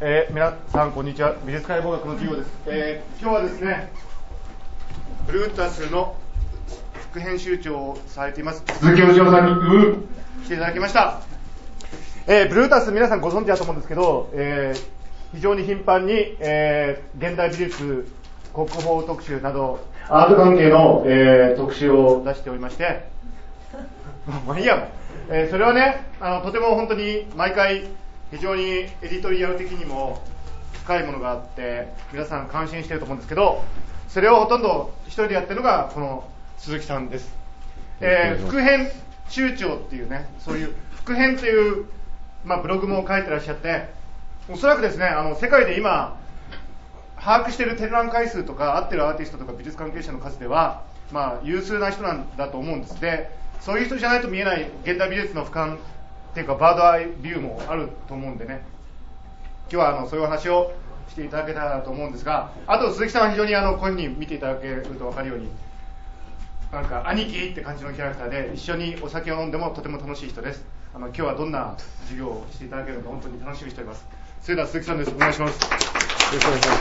皆さんこんにちは。美術解剖学の授業です。今日はですね、ブルータスの副編集長をされています鈴木義雄さんに来ていただきました。ブルータス皆さんご存知だと思うんですけど、非常に頻繁に、現代美術国宝特集などアート関係の、特集を出しておりましてまあいいやもう、それはねとても本当に毎回非常にエディトリアル的にも深いものがあって皆さん感心していると思うんですけど、それをほとんど一人でやってるのがこの鈴木さんです。副編集長っていうね、そういう副編という、ブログも書いてらっしゃって、おそらくですね世界で今把握している展覧会数とか合ってるアーティストとか美術関係者の数では、有数な人なんだと思うんです。でそういう人じゃないと見えない現代美術の俯瞰っていうかバードアイビューもあると思うんでね、今日はそういうお話をしていただけたらと思うんですが、あと鈴木さんは非常にこういうふうに見ていただけると分かるようになんか兄貴って感じのキャラクターで一緒にお酒を飲んでもとても楽しい人です。今日はどんな授業をしていただけるのか本当に楽しみにしております。それでは鈴木さんです。お願いします。よろしくお願いします。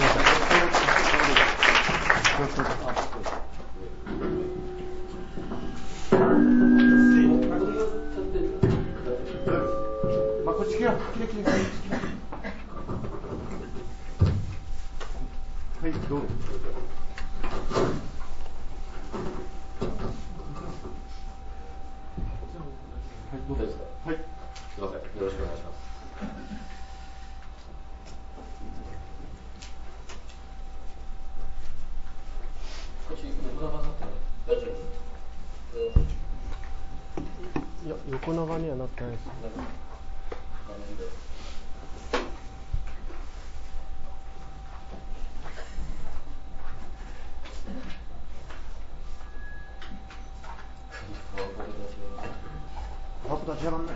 こっち来よ。はい、どうぞ。 どうですか。はい。すみません。よろしくお願いします。こっち横長になってない。大丈夫。 いや、横長にはなってないです。 パワポ立ち上がらない。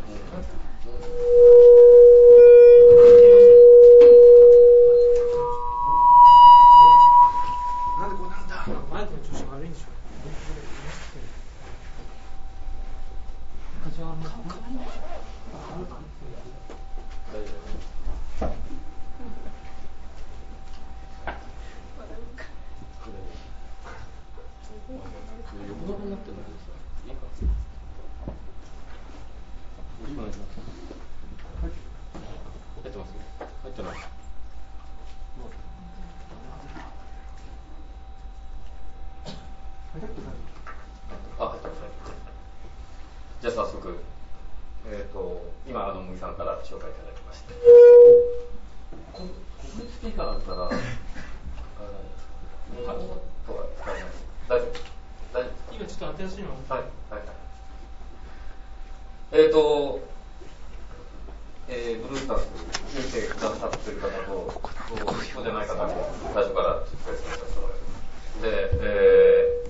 なんでこうなるんだ。 マイクの調子悪いんでしょ。立ち上がらない。 横長になってるんですか。いいか。よろしくお願いします。はい。入ってます。入ってない。あ、入ってます。じゃあ早速、今乃木さんから紹介いただきました。国立スピーカーだったら、日本語とは使えない。大丈夫。大丈夫。 今ちょっと新しいの。 はいはいはい。ブルータス見てくださっている方とそうじゃない方も最初から説明させてもらいます。で、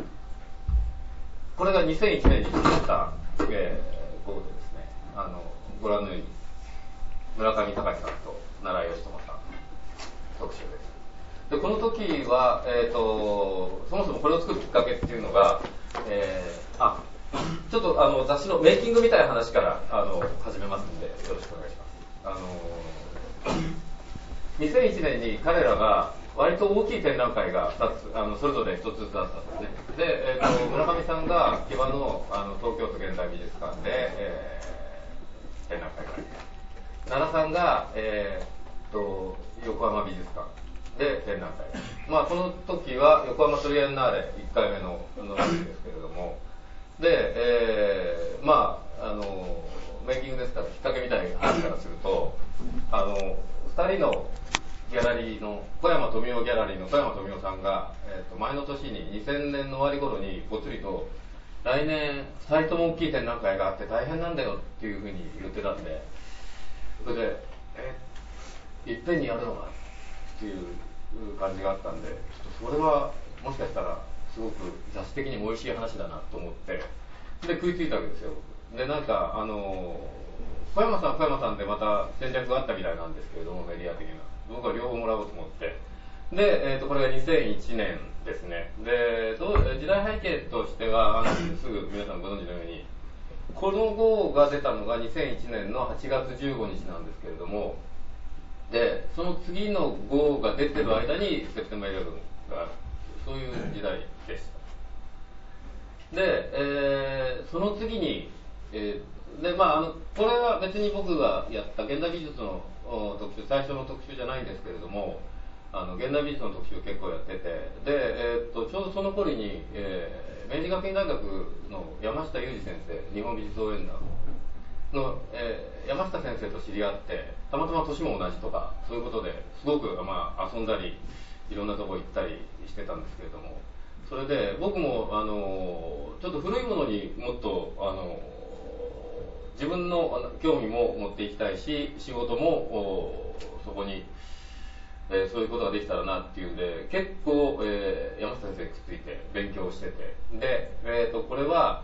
これが2001年に作った号でですね、ご覧のように村上隆さんと奈良義友さん特集です。でこの時は、そもそもこれを作るきっかけっていうのが、ちょっと雑誌のメイキングみたいな話から始めますのでよろしくお願いします。2001年に彼らが割と大きい展覧会が2つそれぞれ1つずつあったんですね。で、村上さんが木場の東京都現代美術館で、展覧会があり、奈良さんが、横浜美術館で展覧会、この時は横浜トリエンナーレ1回目の時ですけれども、で、メイキングですからきっかけみたいな話からすると2人のギャラリーの小山富夫ギャラリーの小山富夫さんが、前の年に2000年の終わり頃にぽつりと来年2人とも大きい展覧会があって大変なんだよっていうふうに言ってたんで、それでいっぺんにやるのかっていう感じがあったんで、ちょっとそれはもしかしたらすごく雑誌的にも美味しい話だなと思ってで食いついたわけですよ。でなんか小山さんでまた戦略があったみたいなんですけれども、メディア的な僕は両方もらおうと思って、で、これが2001年ですね。で時代背景としてはすぐ皆さんご存知のようにこの号が出たのが2001年の8月15日なんですけれども、 でその次の号が出てる間にセプテンバー11がある、そういう時代でした。で、その次に、でまあ、これは別に僕がやった現代美術の特集、最初の特集じゃないんですけれども、現代美術の特集を結構やってて、で、ちょうどその頃に、明治学院大学の山下裕二先生、日本美術応援団の、山下先生と知り合って、たまたま年も同じとか、そういうことですごく、まあ、遊んだり、いろんなとこ行ったりしてたんですけれども、それで僕もちょっと古いものにもっと自分の興味も持っていきたいし、仕事もそこに、そういうことができたらなっていうんで、結構、山下先生にくっついて勉強してて、で、これは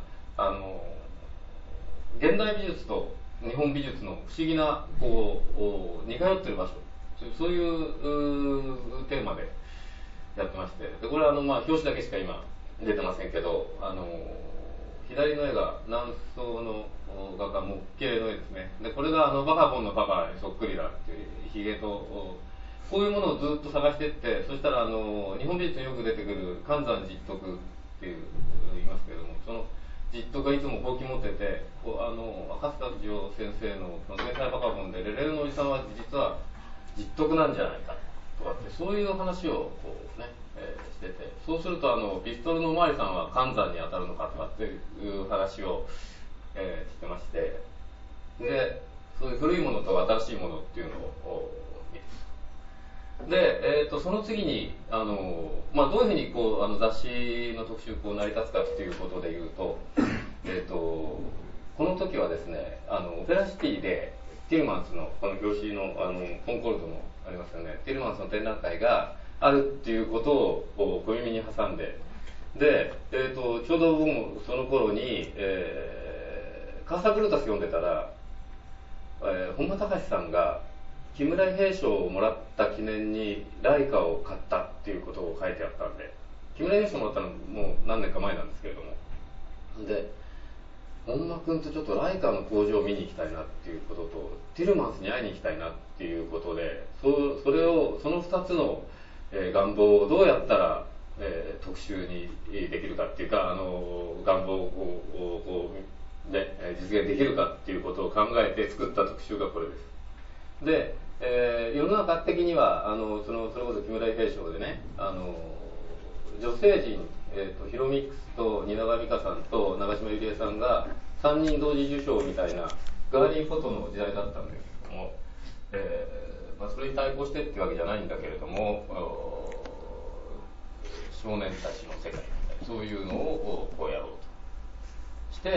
現代美術と日本美術の不思議なこう似通ってる場所、そういうテーマでやってまして、でこれはまあ、表紙だけしか今出てませんけど、左の絵が南宋の画家木系の絵ですね。でこれがバカボンのパパにそっくりだっていうひげと、こういうものをずっと探していって、そしたら日本美術によく出てくる寒山実徳っていう言いますけれども、その実徳がいつもほうき持ってて、赤塚次郎先生の「天才バカボン」でレレルのおじさんは実は実徳なんじゃないかとかって、そういう話をこうね、してて、そうするとピストルのおまわりさんは寒山に当たるのかとかっていう話を、してまして、でそういう古いものと新しいものっていうのを見て、で、その次にまあ、どういうふうにこう雑誌の特集こう成り立つかっていうことでいうと、この時はですね、オペラシティでティルマンスのこの表紙のコンコルドのありますよね、ティルマンスの展覧会があるっていうことをこう小耳に挟んで、で、ちょうど僕もその頃に、カーサブルータス読んでたら、本間隆さんが木村兵賞をもらった記念にライカを買ったっていうことを書いてあったんで、木村兵賞もらったのもう何年か前なんですけれども、で本間君とちょっとライカの工場を見に行きたいなっていうことと、ティルマンスに会いに行きたいなっていうことで、その2つの、願望をどうやったら、特集にできるかっていうか、願望をこう、ね、実現できるかっていうことを考えて作った特集がこれです。で、世の中的にはそれこそ木村兵賞でね、女性陣、ヒロミックスと蜷川美香さんと長島ゆりえさんが3人同時受賞みたいなガーリーフォトの時代だったんですけども、まあ、それに対抗してっていうわけじゃないんだけれども、少年たちの世界みたいな、そういうのをこうやろうとして、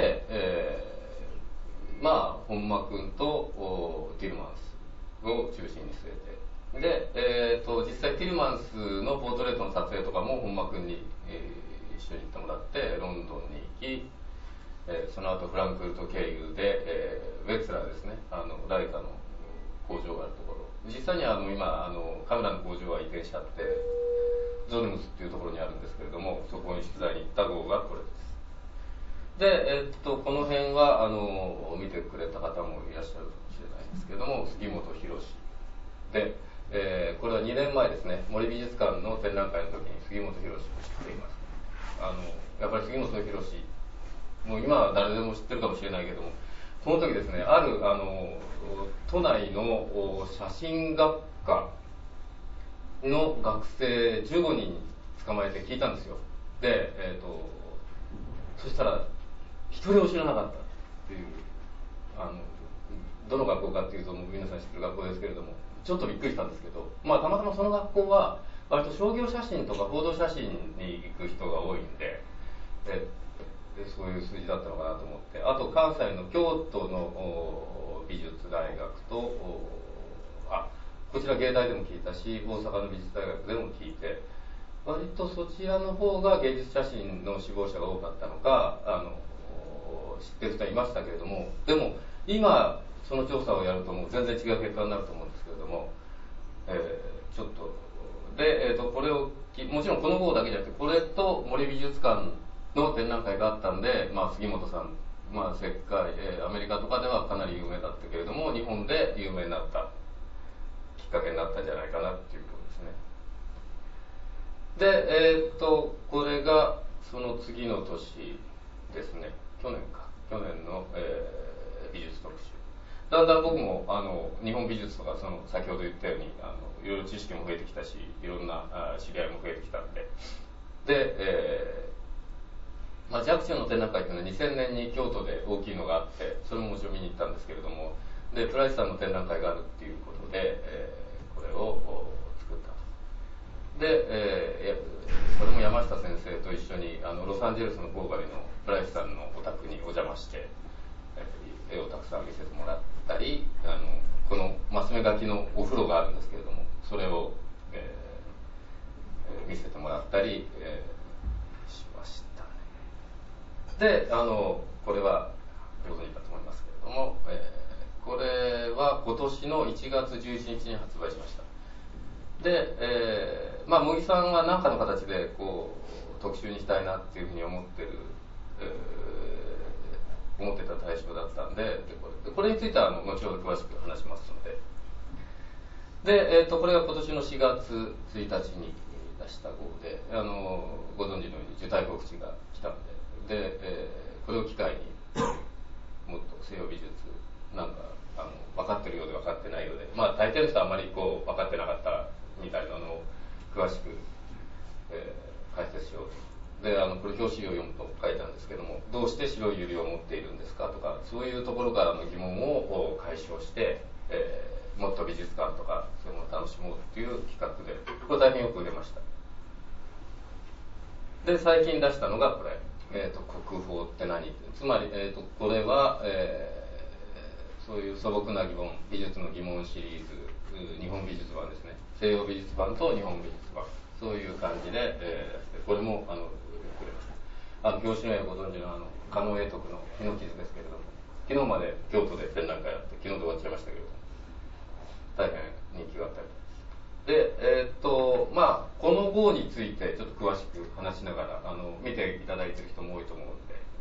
まあ本間君とティルマンスを中心に据えて、で、実際ティルマンスのポートレートの撮影とかも本間君に、一緒に行ってもらってロンドンに行き、その後フランクフルト経由で、ウェッツラーですね、ライカの工場があるところ、実際には今カメラの工場は移転しちゃってゾルムスっていうところにあるんですけれども、そこに取材に行った号がこれです。で、この辺は見てくれた方もいらっしゃるかもしれないんですけれども、杉本博で、これは2年前ですね、森美術館の展覧会の時に杉本博を知っています。やっぱり杉本博、もう今は誰でも知ってるかもしれないけども、その時ですね、ある都内の写真学科の学生15人捕まえて聞いたんですよ。で、そしたら一人も知らなかったっていう、どの学校かっていうともう皆さん知ってる学校ですけれども、ちょっとびっくりしたんですけど、まあたまたまその学校は割と商業写真とか報道写真に行く人が多いんで、そういう数字だったのかなと思って、あと関西の京都の美術大学と、こちら芸大でも聞いたし、大阪の美術大学でも聞いて、割とそちらの方が芸術写真の志望者が多かったのか、知ってる人はいましたけれども、でも今その調査をやるともう全然違う結果になると思うんですけれども、ちょっとで、これをもちろんこの号だけじゃなくて、これと森美術館の展覧会があったんで、まあ、杉本さん、まあ、世界、アメリカとかではかなり有名だったけれども、日本で有名になったきっっかけになったんじゃないかなっていうことですね。で、これがその次の年ですね、去年の、美術特集。だんだん僕も日本美術とか先ほど言ったようにいろいろ知識も増えてきたし、いろんな知り合いも増えてきたんで、若冲の展覧会というのは2000年に京都で大きいのがあって、それももちろん見に行ったんですけれども、でプライスさんの展覧会があるっていうことで、これを作ったと。で、これも山下先生と一緒にロサンゼルスの郊外のプライスさんのお宅にお邪魔して、絵をたくさん見せてもらったり、このマス目書きのお風呂があるんですけれども、それを、見せてもらったり、しましたね。で、これはご存知かと思いますけれども、これは今年の1月11日に発売しました。で、茂木さんは何かの形でこう特集にしたいなっていうふうに思ってた対象だったんで、これについては後ほど詳しく話しますので。で、これが今年の4月1日に出した号で、ご存知のように受胎告知が来たんで、これを機会にもっと西洋美術なんか分かってるようで分かってないようで、大抵の人はあんまりこう分かってなかったみたいなのを詳しく、解説しようと。でこれ表紙を読むと書いたんですけども、どうして白い百合を持っているんですかとか、そういうところからの疑問を解消して、もっと美術館とかそういうものを楽しもうっていう企画で、これ大変よく売れました。で最近出したのがこれ、国宝って何、つまり、これは、そういう素朴な疑問、美術の疑問シリーズ、日本美術版ですね、西洋美術版と日本美術版、そういう感じで、これもくれました。表紙の絵をご存知の狩野永徳の日の傷ですけれども、昨日まで京都で展覧会あって、昨日で終わっちゃいましたけれども、大変人気があったりで、この号についてちょっと詳しく話しながら見ていただいている人も多いと思う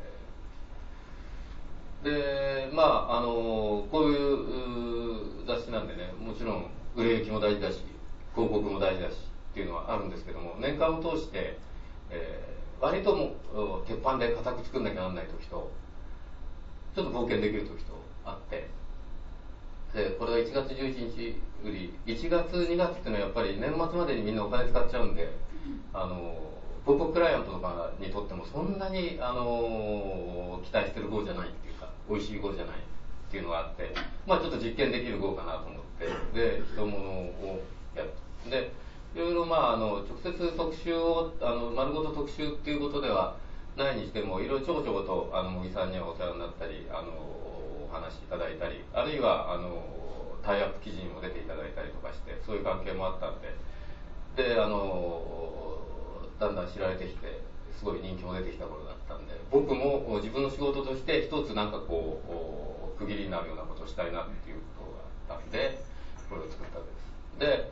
ので、こういう雑誌なんでね、もちろん売れ行きも大事だし広告も大事だしっていうのはあるんですけども、年間を通して、割とも鉄板で固く作んなきゃならない時と、ちょっと冒険できる時とあって、でこれは1月11日売り、1月2月っていうのはやっぱり年末までにみんなお金使っちゃうんで、広告クライアントとかにとってもそんなに、期待してる号じゃないっていうか、美味しい号じゃないっていうのがあって、ちょっと実験できる号かなと思って、で一物をやると。でいろいろ直接特集を丸ごと特集っていうことではないにしても、いろいろちょこちょこと茂木さんにはお世話になったりお話いただいたり、あるいはタイアップ記事にも出ていただいたりとかして、そういう関係もあったんで、だんだん知られてきてすごい人気も出てきた頃だったんで、僕も自分の仕事として一つなんかこう区切りになるようなことをしたいなっていうことがあったんで、これを作ったわけです。で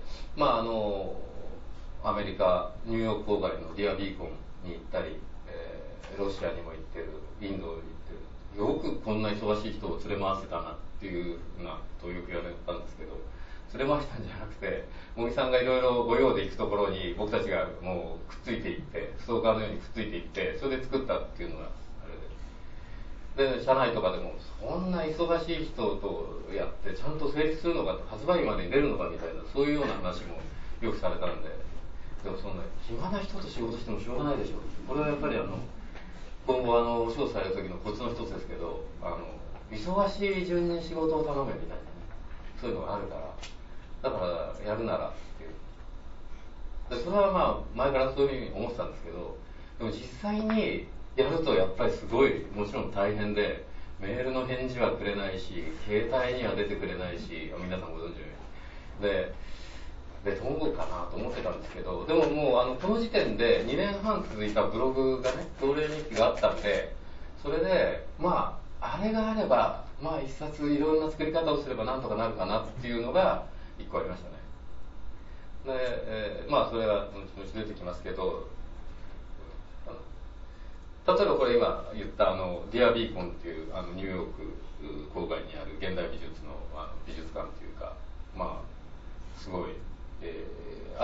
アメリカニューヨーク郊外のディアビーコンに行ったり、ロシアにも行ってる、インドに行ってる、よくこんな忙しい人を連れ回せたなっていうふうなことをよく言われたんですけど、連れ回したんじゃなくて、茂木さんがいろいろご用で行くところに僕たちがもうくっついていって、ストーカーのようにくっついていって、それで作ったっていうのがあれで、社内とかでもそんな忙しい人とやってちゃんと成立するのか、発売日までに出るのかみたいな、そういうような話もよくされたんで、でもそんな暇な人と仕事してもしょうがないでしょう。これはやっぱり今後お仕事される時のコツの一つですけど、忙しい順に仕事を頼めみたいなね、そういうのがあるから、だからやるならっていう。でそれは前からそういうふうに思ってたんですけど、でも実際にやるとやっぱりすごいもちろん大変で、メールの返事はくれないし、携帯には出てくれないし、皆さんご存知のようにでどうかなと思ってたんですけど、でももうこの時点で2年半続いたブログがね、同例日記があったんで、それであれがあれば一冊いろんな作り方をすればなんとかなるかなっていうのが1個ありましたね。で、それは後々出てきますけど、例えばこれ今言ったディアビーコンっていうニューヨーク郊外にある現代美術の美術館っていうか、すご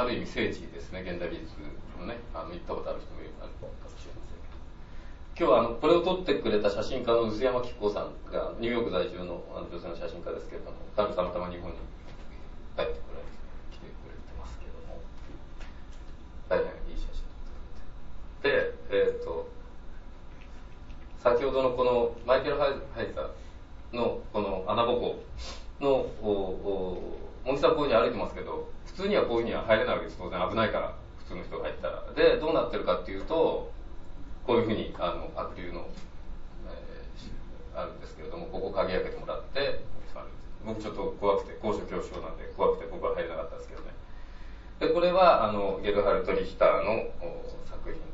ある意味聖地ですね、現代美術のね、行ったことある人もいるかもしれませんけど、今日はこれを撮ってくれた写真家の臼山紀子さんがニューヨーク在住の女性の写真家ですけれども、たまたま日本に帰って来てくれてますけれども、大変いい写真で、先ほどのこのマイケル・ハイザーのこの穴ぼこの茂木さんこういうふうに歩いてますけど、普通にはこういうふうには入れないわけです。当然危ないから、普通の人が入ったら。でどうなってるかっていうと、こういうふうにアクリルの、あるんですけれども、ここ鍵開けてもらって、僕ちょっと怖くて、高所恐怖症なんで怖くて僕は入れなかったですけどね。でこれはゲルハルト・リヒターの作品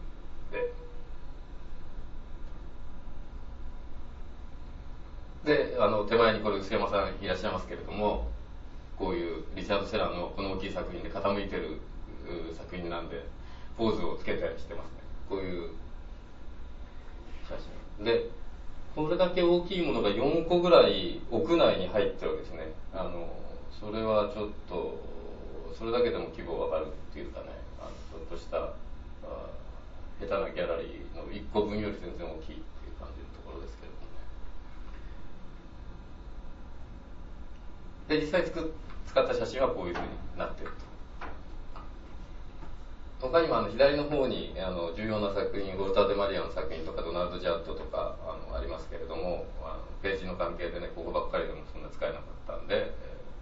で、手前にこれ臼山さんいらっしゃいますけれども、こういうリチャード・セラーのこの大きい作品で傾いてる作品なんでポーズをつけたりしてますね。こういう写真で、これだけ大きいものが4個ぐらい屋内に入ってるわけですね。それはちょっとそれだけでも規模わかるっていうかね、ちょっとした下手なギャラリーの1個分より全然大きいっていう感じのところですけれどもね。で実際使った写真はこういうふうになっていると。他にも左の方に重要な作品、ウォルター・デ・マリアの作品とかドナルド・ジャッドとかありますけれども、ページの関係でね、ここばっかりでもそんな使えなかったんで、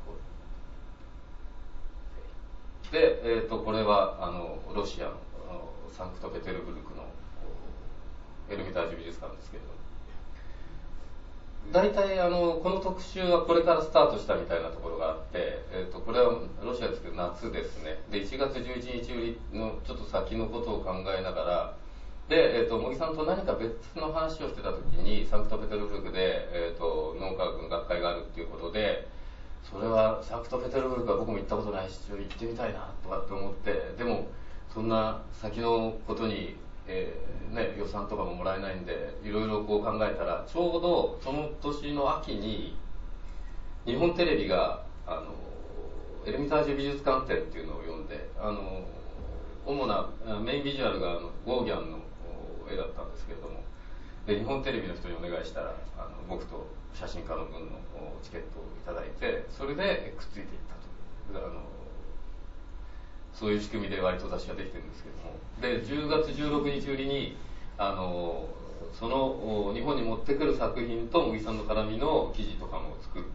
で、これはロシアのサンクトペテルブルクのエルミタージュ美術館ですけれども、大体この特集はこれからスタートしたみたいなところがあって、これはロシアですけど夏ですね。で1月11日売りのちょっと先のことを考えながら、で、茂木さんと何か別の話をしてた時にサンクトペテルブルクで、脳科学の学会があるっていうことで、それはサンクトペテルブルクは僕も行ったことないし行ってみたいなとかって思って、でもそんな先のことに予算とかももらえないんでいろいろこう考えたら、ちょうどその年の秋に日本テレビがエルミタージュ美術館展っていうのを呼んで、主なメインビジュアルがゴーギャンの絵だったんですけれども、で日本テレビの人にお願いしたら僕と写真家の分のチケットをいただいて、それでくっついていったと。そういう仕組みで割と雑誌ができてるんですけども、で10月16日売りにその日本に持ってくる作品と茂木さんの絡みの記事とかも作って、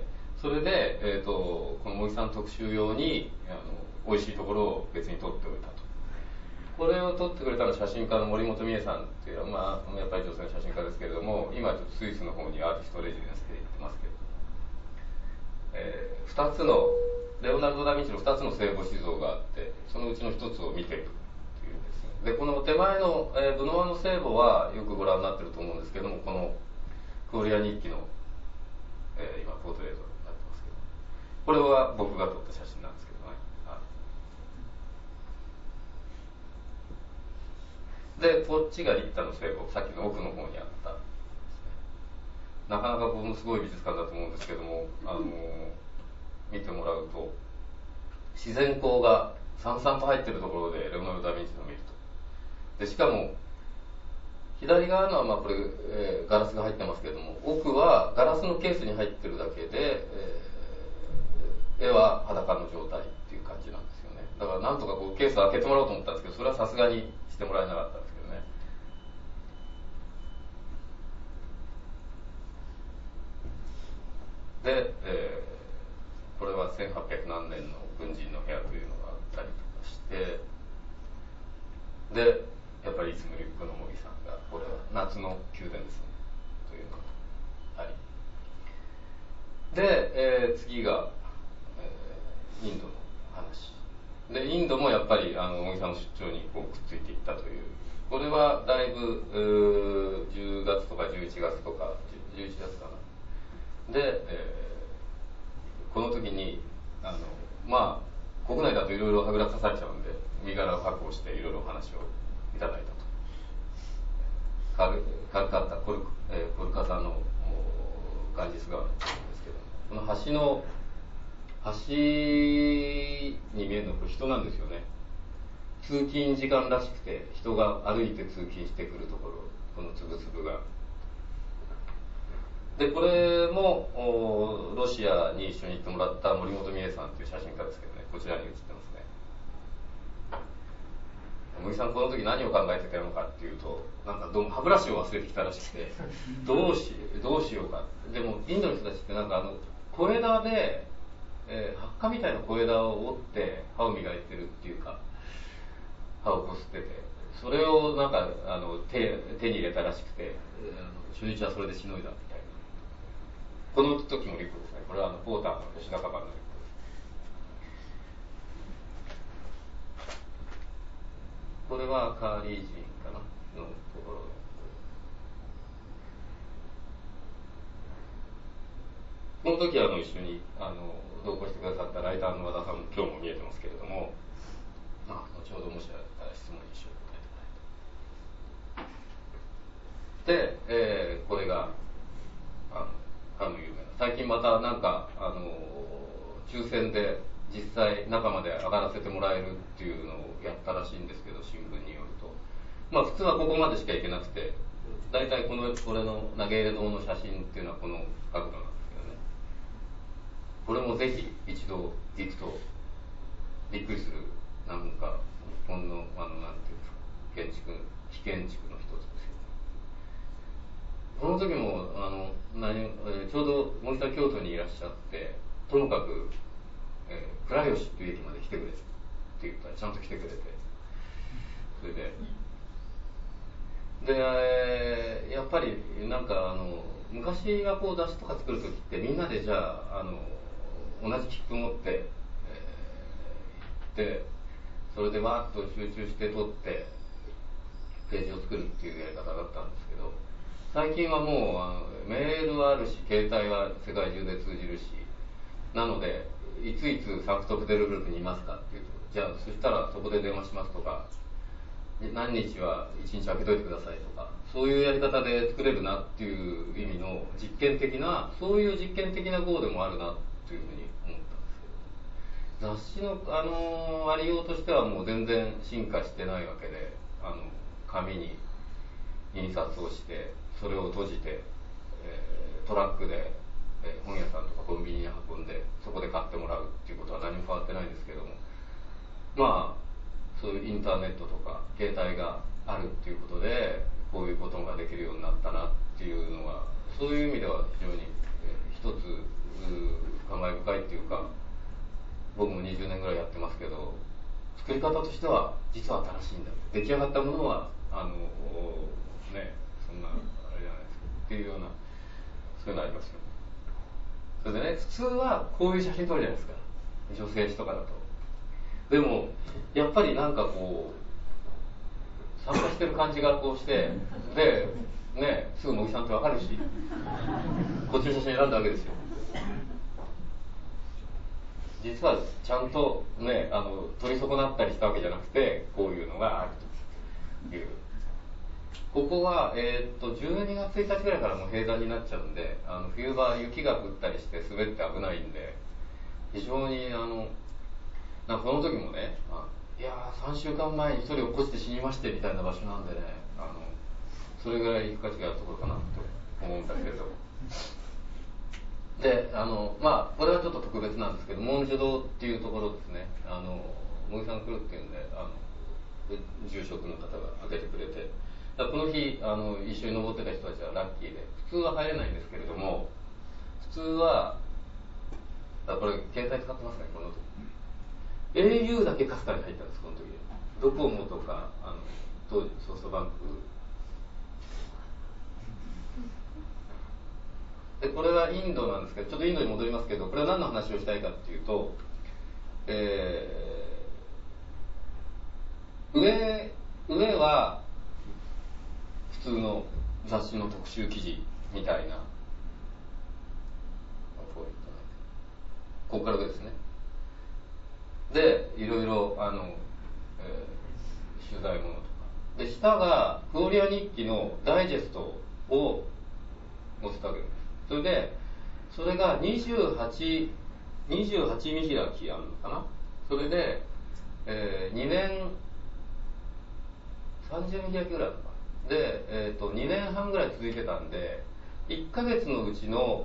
それで、この茂木さん特集用に美味しいところを別に撮っておいたと。これを撮ってくれたのは写真家の森本美恵さんっていう、やっぱり女性の写真家ですけれども、今ちょっとスイスの方にアーティストレジデンスで行ってますけど、2つのレオナルド・ダ・ヴィンチの2つの聖母子像があって、そのうちの1つを見ているというですね。でこの手前の、ブノワの聖母はよくご覧になってると思うんですけども、このクオリア日記の、今ポートレートになってますけど、これは僕が撮った写真なんですけどね。でこっちが立体の聖母、さっきの奥の方にあった、なかなかものすごい美術館だと思うんですけども、見てもらうと自然光がさんさんと入ってるところでレオナルド・ダ・ヴィンチのを見ると。でしかも左側のはこれ、ガラスが入ってますけれども、奥はガラスのケースに入ってるだけで、絵は裸の状態っていう感じなんですよね。だからなんとかこうケースを開けてもらおうと思ったんですけど、それはさすがにしてもらえなかったんですけどね。で、これは1800何年の軍人の部屋というのがあったりとかして、でやっぱりいつもリュックの茂木さんが、これは夏の宮殿ですねというのがありで、次が、インドの話で、インドもやっぱり茂木さんの出張にこうくっついていったという。これはだいぶ10月とか11月とか11月かなで、この時に国内だといろいろはぐらかされちゃうんで、身柄を確保していろいろお話をいただいたと。カルカッタコルカタのガンジス川なんですけど、この橋の橋に見えるのこれ人なんですよね。通勤時間らしくて人が歩いて通勤してくるところ、このつぶつぶが。でこれもロシアに一緒に行ってもらった森本美恵さんという写真家ですけどね、こちらに写ってますね。森さんこの時何を考えてたのかっていうと、なんかどうも歯ブラシを忘れてきたらしくてどうしようか。でもインドの人たちってなんか小枝で、ハッカみたいな小枝を折って歯を磨いてるっていうか、歯をこすってて、それをなんか手に入れたらしくて、初日はそれでしのいだみたいな。この時もリュックですね。これはポーターの吉田カバンのリュックです。これはカーリー人かなのところ。この時一緒に同行してくださったライターの和田さんも今日も見えてますけれども、後ほどもしあったら質問に一緒に答えてもらえると。で、これが有名な、最近またなんか抽選で実際中まで上がらせてもらえるっていうのをやったらしいんですけど、新聞によると普通はここまでしか行けなくて、大体これの投げ入れ堂の写真っていうのはこの角度なんですけどね。これもぜひ一度行くとびっくりする、なんか日本のなんていうんですか、非建築の一つですよね。この時もちょうど森さん京都にいらっしゃって、ともかく、倉吉っていう駅まで来てくれって言ったらちゃんと来てくれて、それでやっぱりなんか昔はこう雑誌とか作る時ってみんなでじゃあ同じ切符持って、でそれでわーっと集中して撮ってページを作るっていうやり方だったんですけど、最近はもうメールはあるし、携帯は世界中で通じるし、なのでいついつサンクトペテルブルクにいますかっていうと、じゃあそしたらそこで電話しますとか、何日は1日空けといてくださいとか、そういうやり方で作れるなっていう意味の実験的な、そういう実験的な号でもあるなというふうに思ったんですけど、雑誌のありようとしてはもう全然進化してないわけで、紙に印刷をしてそれを閉じて、トラックで、本屋さんとかコンビニに運んでそこで買ってもらうっていうことは何も変わってないんですけども、そういうインターネットとか携帯があるっていうことでこういうことができるようになったなっていうのは、そういう意味では非常に、一つ感慨深いっていうか、僕も20年ぐらいやってますけど、作り方としては実は新しいんだ、出来上がったものはそんなあれじゃないですかっていうような、そういうのありますよね。それでね、普通はこういう写真撮るじゃないですか、女性誌とかだと。でもやっぱりなんかこう参加してる感じがこうして、でね、すぐ茂木さんってわかるし、こっちの写真選んだわけですよ。実はちゃんとね、取り損なったりしたわけじゃなくて、こういうのがあるという。ここは、12月1日ぐらいからもう閉山になっちゃうんで、冬場雪が降ったりして滑って危ないんで、非常になんかこの時もね、いやー3週間前に1人落っこちて死にましてみたいな場所なんでね、それぐらい行く価値があるところかなと思うんだけれど。でこれはちょっと特別なんですけど、文殊堂っていうところですね、茂木さん来るっていうんで住職の方が開けてくれて、この日一緒に登ってた人たちはラッキーで、普通は入れないんですけれども、普通はこれ携帯使ってますね、この時 au だけかすかに入ったんです。この時ドコモとか当時ソフトバンクで、これはインドなんですけど、ちょっとインドに戻りますけど、これは何の話をしたいかっていうと、上は普通の雑誌の特集記事みたいな、ここからですね。で、いろいろ取材物とかで、下がフォーリア日記のダイジェストを載せたわけです。それでそれが28 28見開きあるのかな。それで、2年30見開きぐらいだったかな。で、2年半ぐらい続いてたんで、1ヶ月のうちの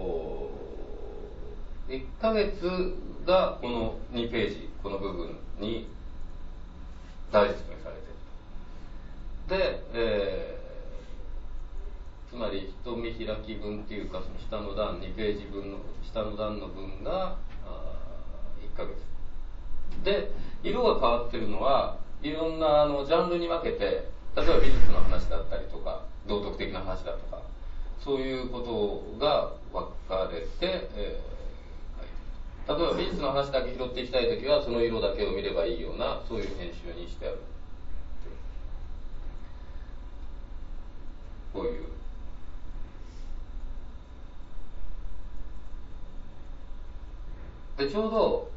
1ヶ月がこの2ページ、この部分に大説明されていると。で、つまり一見開き分っていうか、その下の段2ページ分の下の段の分が1ヶ月で、色が変わってるのはいろんなジャンルに分けて、例えば美術の話だったりとか道徳的な話だとか、そういうことが分かれて、例えば美術の話だけ拾っていきたいときはその色だけを見ればいいような、そういう編集にしてある。こういうで、ちょうど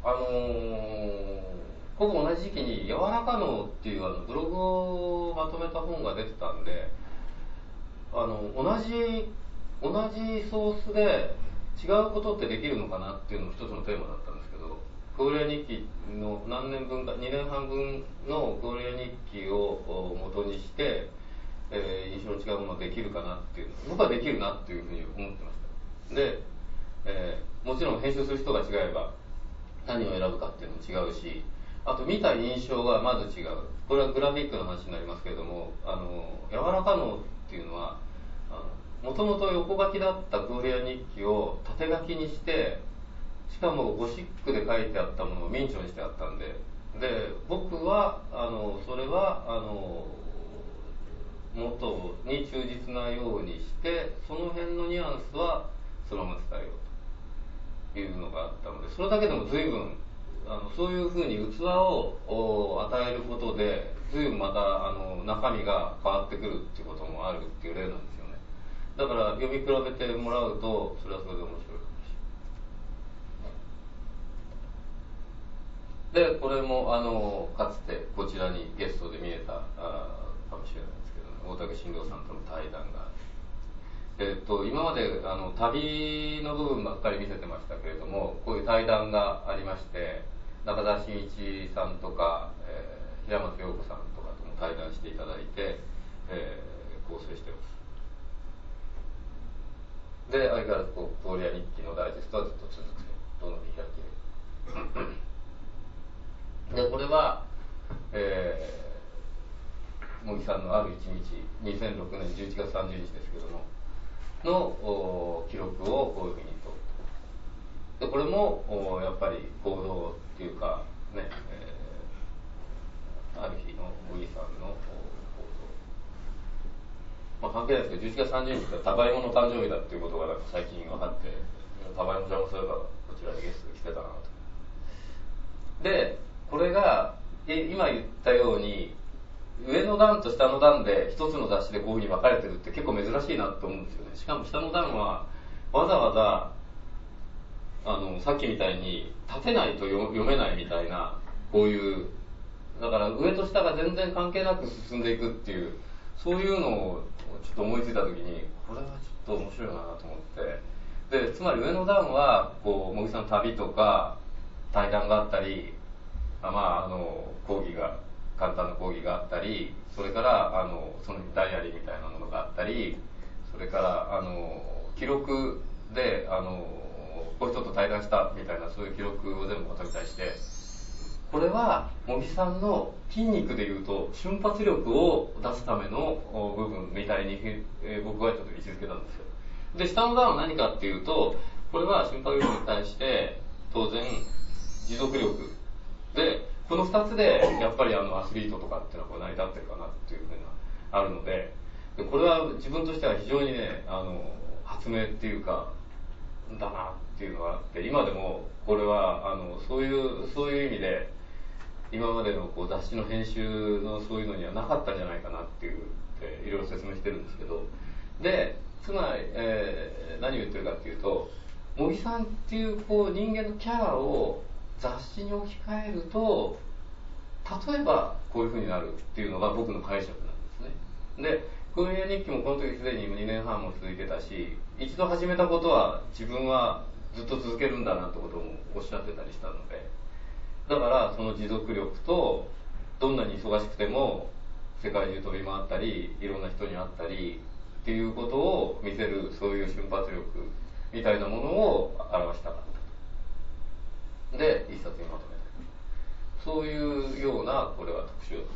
ほぼ同じ時期に「柔らか脳」っていうブログをまとめた本が出てたんで、同じソースで違うことってできるのかなっていうのも一つのテーマだったんですけど、クオリア日記の何年分か2年半分のクオリア日記を元にして、印象の違うものができるかなっていう、僕はできるなっていうふうに思ってました。で、もちろん編集する人が違えば何を選ぶかっていうのも違うし、あと見た印象がまず違う。これはグラフィックの話になりますけれども、柔らか脳っていうのはもともと横書きだったクオリア日記を縦書きにして、しかもゴシックで書いてあったものを明朝にしてあったんで、僕はそれは元に忠実なようにして、その辺のニュアンスはそのまま伝えようというのがあったので、それだけでも随分そういうふうに器を与えることで随分また中身が変わってくるっていうこともあるっていう例なんですよね。だから読み比べてもらうとそれはそれで面白いかもしれない。でこれもかつてこちらにゲストで見えたかもしれないですけど、大竹伸郎さんとの対談が今まで旅の部分ばっかり見せてましたけれども、こういう対談がありまして、中澤真一さんとか、平松陽子さんとかとも対談していただいて、構成しています。で、相変わらずクオリア日記のダイジェストはずっと続くと、どの見開きで。で、これは、茂木さんのある一日、2006年11月30日ですけども、の記録をこういうふうにとって、でこれもやっぱり行動っていうかね、ある日の茂木さんの行動、関係ないですけど、11月30日がタバイモの誕生日だっていうことがなんか最近分かって、タバイモちゃんもそういえばこちらにゲストで来てたなと。でこれが今言ったように上の段と下の段で一つの雑誌でこういうふうに分かれてるって結構珍しいなと思うんですよね。しかも下の段はわざわざさっきみたいに立てないと読めないみたいな、こういうだから上と下が全然関係なく進んでいくっていう、そういうのをちょっと思いついた時にこれはちょっと面白いなと思って、でつまり上の段はこう茂木さんの旅とか対談があったり、講義が簡単な講義があったり、それからそのダイアリーみたいなものがあったり、それから記録でこういう人と対談したみたいな、そういう記録を全部まとめたりして、これは茂木さんの筋肉でいうと瞬発力を出すための部分みたいに、僕はちょっと位置づけたんですよ。で下の段は何かっていうと、これは瞬発力に対して当然持続力で、この2つでやっぱりアスリートとかっていうのはこう成り立ってるかなっていうふうなあるので、これは自分としては非常にね発明っていうかだなっていうのがあって、今でもこれはそういう意味で今までのこう雑誌の編集のそういうのにはなかったんじゃないかなっていういろいろ説明してるんですけど、でつまり、何を言ってるかっていうと、茂木さんっていうこう人間のキャラを雑誌に置き換えると例えばこういう風になるっていうのが僕の解釈なんですね。でクオリア日記もこの時すでに2年半も続いてたし、一度始めたことは自分はずっと続けるんだなってこともおっしゃってたりしたので、だからその持続力と、どんなに忙しくても世界中飛び回ったりいろんな人に会ったりっていうことを見せる、そういう瞬発力みたいなものを表したかったで一冊にまとめた、そういうようなこれは特集だと思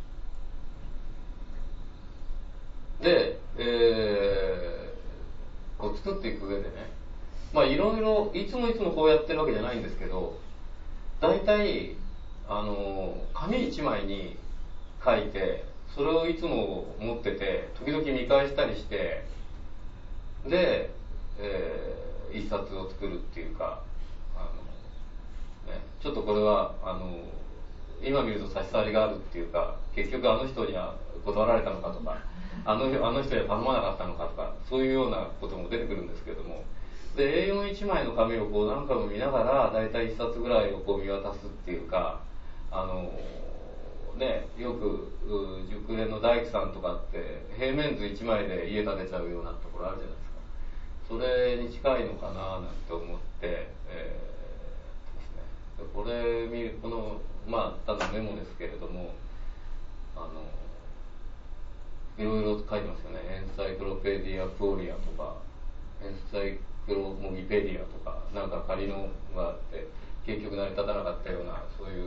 うんですで、こう作っていく上でね、まあいろいろいつもこうやってるわけじゃないんですけど、大体紙一枚に書いて、それをいつも持ってて時々見返したりして、で、一冊を作るっていうか、ちょっとこれは今見ると差し障りがあるっていうか、結局あの人には断られたのかとか、あの人には頼まなかったのかとか、そういうようなことも出てくるんですけれども、で A41 枚の紙をこう何回も見ながら大体1冊ぐらいをこう見渡すっていうか、よく熟練の大工さんとかって平面図1枚で家建てちゃうようなところあるじゃないですか。それに近いのかななんて思って、ですね、これ見る、このまあただメモですけれども、いろいろ書いてますよね。エンサイクロペディア・プオリアとか、エンサイクロモギペディアとか、なんか仮のがあって結局成り立たなかったような、そういう、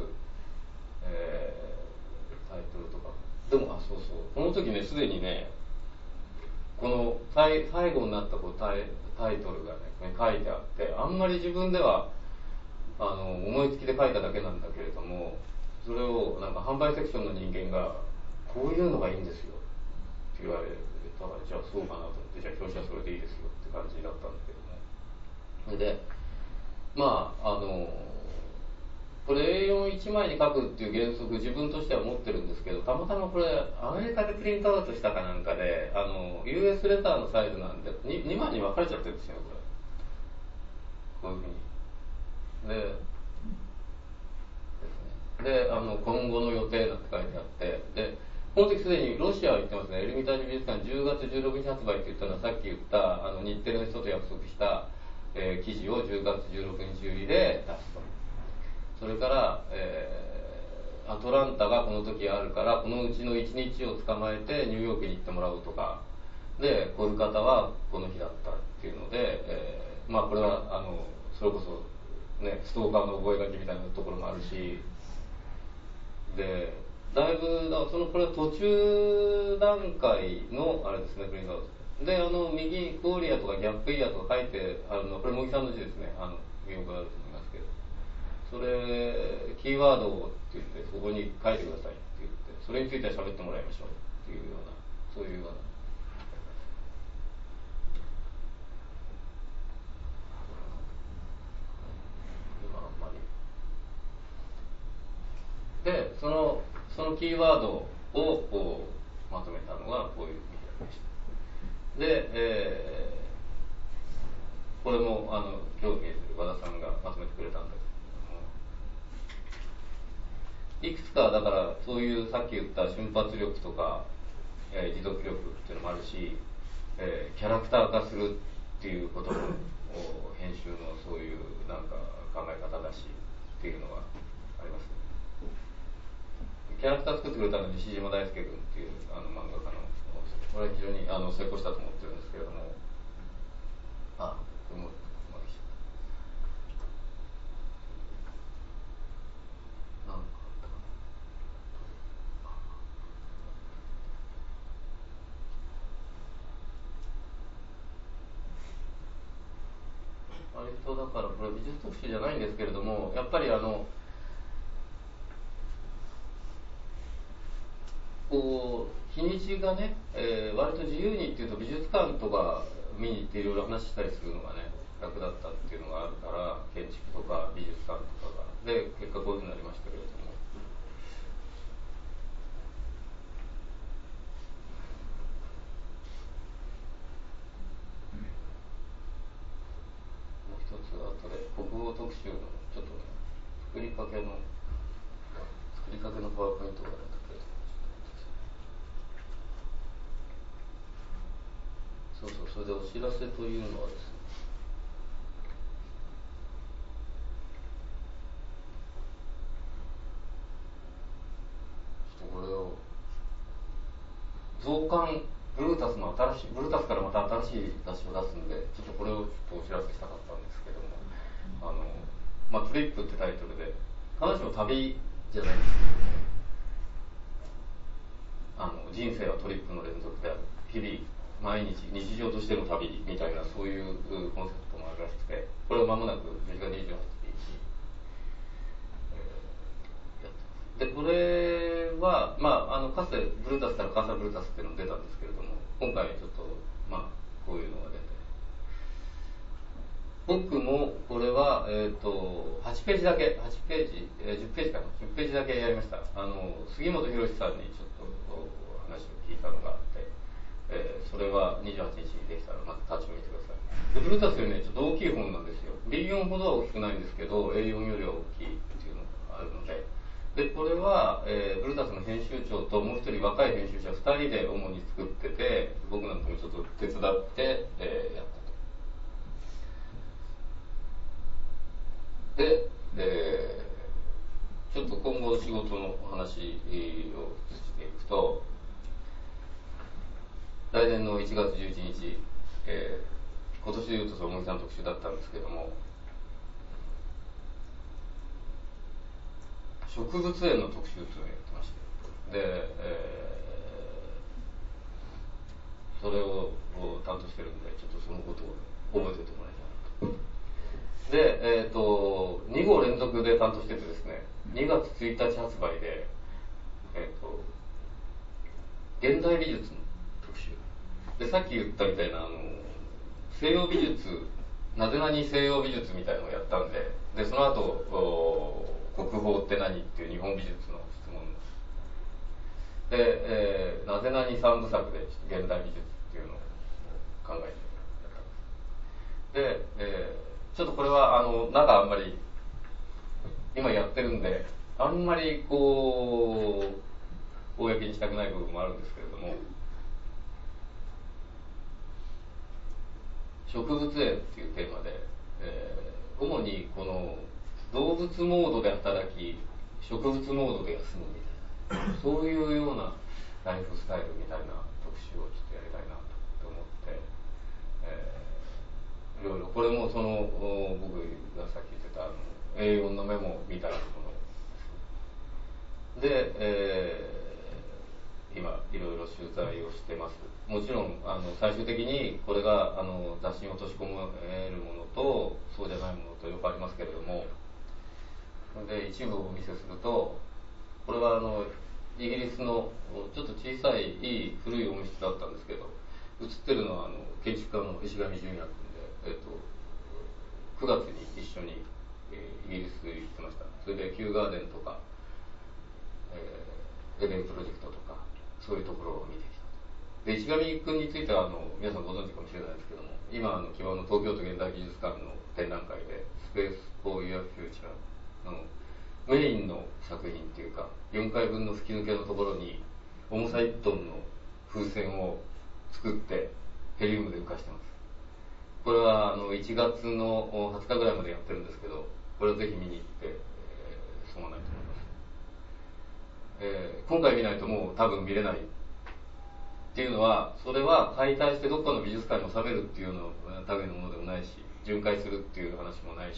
タイトルとか。でもそうそう、この時ね、すでにね、この最後になったこうタイトルがね書いてあって、あんまり自分では思いつきで書いただけなんだけれども、それをなんか販売セクションの人間がこういうのがいいんですよって言われたら、じゃあそうかなと思って、じゃあ表紙はそれでいいですよって感じだったんだけども、それでまあこれ A41 枚に書くっていう原則自分としては持ってるんですけど、たまたまこれアメリカでプリントアウトしたかなんかでUS レターのサイズなんで 2枚に分かれちゃってるんですよ、これこういうふうにで今後の予定なんて書いてあって、でこの時すでにロシアは行ってますね。エルミタージュ美術館10月16日発売って言ったのは、さっき言った日テレの人と約束した、記事を10月16日売りで出すと。それから、アトランタがこの時あるから、このうちの1日を捕まえてニューヨークに行ってもらうとかで、コルカタはこの日だったっていうので、まあこれはそれこそね、ストーカーの覚書きみたいなところもあるし、でだいぶこれは途中段階のあれですね、プリントアウトで右クオリアとかギャップイヤーとか書いてあるの、これ茂木さんの字ですね、見覚えあると思いますけど、それキーワードをって言ってそこに書いてくださいって言って、それについては喋ってもらいましょうっていうような、そういうような。今あんまりでそのキーワードをこうまとめたのがこういう見開きでした。で、これも今日見えてる和田さんがまとめてくれたんだけども、いくつかだからそういうさっき言った瞬発力とか、持続力っていうのもあるし、キャラクター化するっていうことも編集のそういうなんか考え方だしっていうのがありますね。キャラクター作ってくれたのに西島大輔君っていう漫画家の、これは非常に成功したと思ってるんですけれども、これもなんか割とだからこれ美術特集じゃないんですけれども、やっぱりこう日にちがね、割と自由にっていうと美術館とか見に行っていろいろ話したりするのがね楽だったっていうのがあるから、建築とか美術館とかがで結果こういうふうになりましたけれども、もう一つ後で国語特集のちょっとね作りかけのパワーポイントがあるんだけど、そうそう、それでお知らせというのはですね、 増刊ブルータスからまた新しい雑誌を出すんで、ちょっとこれをちょっとお知らせしたかったんですけども、トリップってタイトルで、必ずしも旅じゃないんですけど、人生はトリップの連続である、日々毎日日常としての旅みたいな、そういうコンセプトもあるらしくて、これを間もなく11月28日にで、これは、かつてブルータスからカーサブルータスっていうのが出たんですけれども、今回ちょっと、こういうのが出て、僕もこれは、8ページだけ、10ページかな、10ページだけやりました。杉本博さんにちょっと話を聞いたのがあって、それは28日にできたらまた立ち読みしてください。でブルータスよりね、ちょっと大きい本なんですよ。B4 ほどは大きくないんですけど、A4 よりは大きいっていうのがあるので、でこれは、ブルータスの編集長ともう一人若い編集者2人で主に作ってて、僕なんかもちょっと手伝って、やったと。で、ちょっと今後仕事のお話をしていくと、来年の1月11日、今年でいうとその茂木さん特集だったんですけども、植物園の特集というのをやってまして、で、それを担当してるんで、ちょっとそのことを覚えておいてもらいたいなと。で、2号連続で担当しててですね、2月1日発売で、現代美術の特集で、さっき言ったみたいな西洋美術、なぜなに西洋美術みたいなのをやったんで、でその後国宝って何っていう日本美術の質問で、なぜなに3部作でちょっと現代美術っていうのを考えてやったんです。で、ちょっとこれは中あんまり今やってるんで、あんまりこう公にしたくない部分もあるんですけれども、植物園っていうテーマで、主にこの動物モードで働き植物モードで休むみたいな、そういうようなライフスタイルみたいな特集をちょっとやりたいなと思って、いろいろこれもその僕がさっき言ってたA4 のメモみたいなもので、今いろいろ取材をしてます。もちろん最終的にこれが雑誌に落とし込めるものとそうじゃないものとよくありますけれども、で一部をお見せすると、これはイギリスのちょっと小さいいい古い温室だったんですけど、写ってるのは建築家の石上純也君で、9月に一緒に、イギリス行ってました。それでキューガーデンとか、エデンプロジェクトとかそういうところを見てきた。で石上君については皆さんご存知かもしれないですけども、今基盤の東京都現代美術館の展覧会でスペース・フォー・ユア・フューチャーのメインの作品っていうか、4回分の吹き抜けのところに重さ1トンの風船を作ってヘリウムで浮かしてます。これは1月の20日ぐらいまでやってるんですけど、これをぜひ見に行って、損はないと思います。今回見ないともう多分見れないっていうのは、それは解体してどっかの美術館に収めるっていうの類のものでもないし、巡回するっていう話もないし、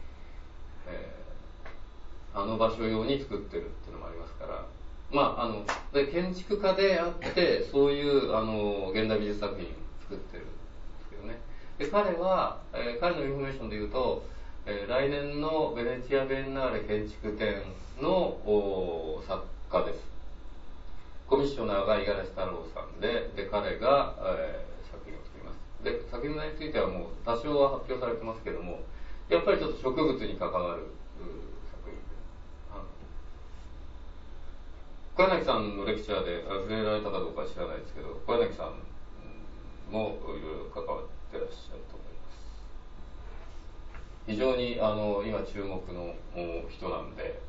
あの場所用に作ってるっていうのもありますから、で建築家であってそういう現代美術作品作ってるんですけどね。で彼は、彼のインフォメーションでいうと、来年のベネチア・ベンナーレ建築展の作家です。コミッショナーが五十嵐太郎さんで、彼が、作品を作ります。で作品の内容についてはもう多少は発表されてますけども、やっぱりちょっと植物に関わる作品。小柳さんのレクチャーで触れられたかどうかは知らないですけど、小柳さんもいろいろ関わってらっしゃると思います。非常に今注目の人なんで、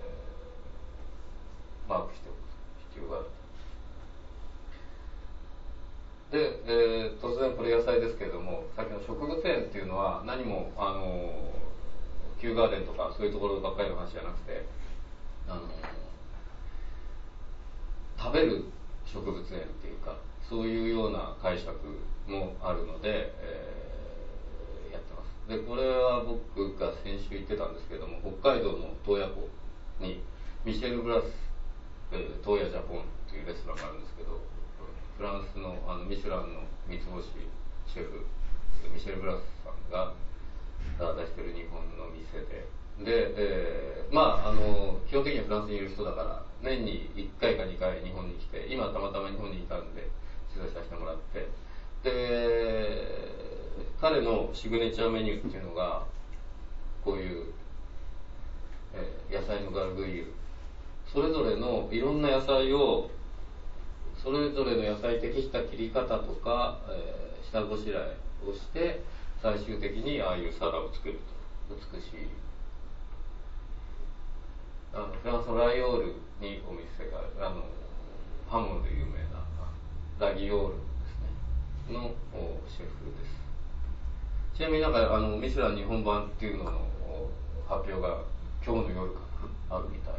マークしておく必要がある。で、突然これ野菜ですけれども、さっきの植物園っていうのは何もキューガーデンとかそういうところばっかりの話じゃなくて、食べるっ植物園っていうかそういうような解釈もあるので、やってます。でこれは僕が先週言ってたんですけども、北海道の洞爺湖にミシェル・ブラス、洞爺ジャポンっていうレストランがあるんですけど、フランスのミシュランの三つ星シェフミシェル・ブラスさんが出してる日本の店で、基本的にはフランスにいる人だから年に1回か2回日本に来て、今たまたま日本にいたんで取材させてもらって、で彼のシグネチャーメニューっていうのがこういう、野菜のガルグイユ、それぞれのいろんな野菜をそれぞれの野菜適した切り方とか、下ごしらえをして最終的にああいう皿を作ると。美しいフランスのライオールにお店があるハモンで有名なラギオールですねのシェフです。ちなみになんかミシュラン日本版っていうのの発表が今日の夜かなあるみたい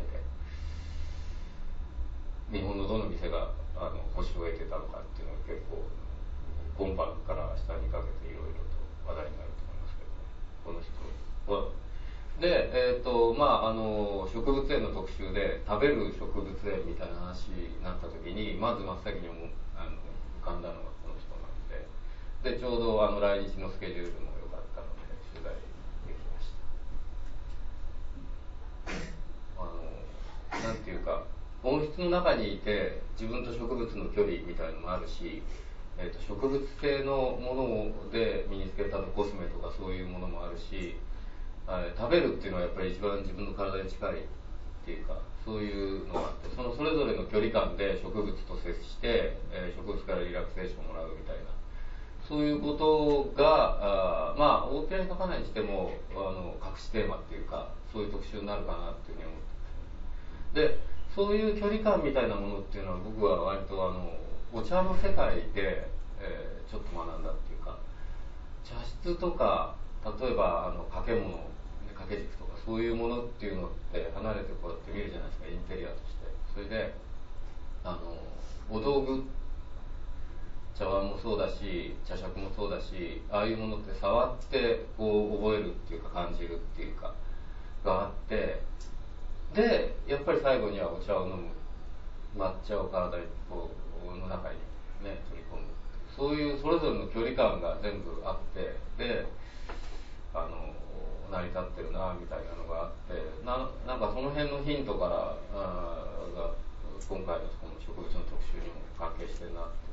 で、日本のどの店が星を得てたのかっていうのは結構今晩から明日にかけていろいろと話題になると思いますけど、この人はで、植物園の特集で食べる植物園みたいな話になった時にまず真っ先に浮かんだのがこの人なんで、ちょうど来日のスケジュールも良かったので取材できました。なんていうか温室の中にいて自分と植物の距離みたいのもあるし、植物性のもので身につけたコスメとかそういうものもあるし、食べるっていうのはやっぱり一番自分の体に近いっていうかそういうのがあって、それぞれの距離感で植物と接して、植物からリラクゼーションをもらうみたいなそういうことが大っぴらに書かないにしても隠しテーマっていうかそういう特集になるかなっていうふうに思ってで、そういう距離感みたいなものっていうのは僕は割とお茶の世界で、ちょっと学んだっていうか、茶室とか例えば掛け物掛け軸とかそういうものっていうのって離れてこうやって見るじゃないですか、インテリアとして。それでお道具、茶碗もそうだし茶杓もそうだし、ああいうものって触ってこう覚えるっていうか感じるっていうかがあって、でやっぱり最後にはお茶を飲む、抹茶を体にこうの中にね取り込む、そういうそれぞれの距離感が全部あって、で成り立ってるなみたいなのがあって、なんかその辺のヒントからが今回のこの植物の特集にも関係してるなって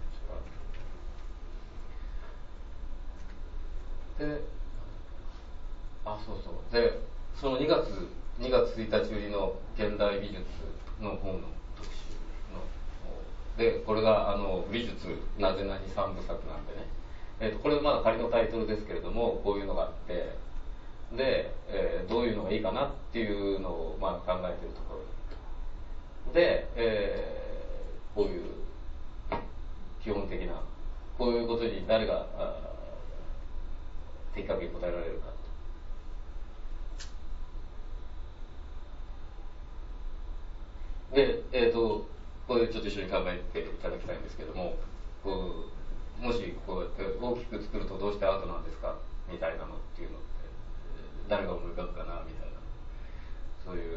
いうのがあって、でそうでその2月1日売りの現代美術の方の特集ので、これが美術なぜなに3部作なんでね、これまだ仮のタイトルですけれども、こういうのがあってで、どういうのがいいかなっていうのを考えているところで、こういう基本的なこういうことに誰が的確に答えられるかで、これちょっと一緒に考えていただきたいんですけども、もしこうやって大きく作るとどうしてアートなんですかみたいなのっていうのって誰が思い浮かぶかなみたいな、そういう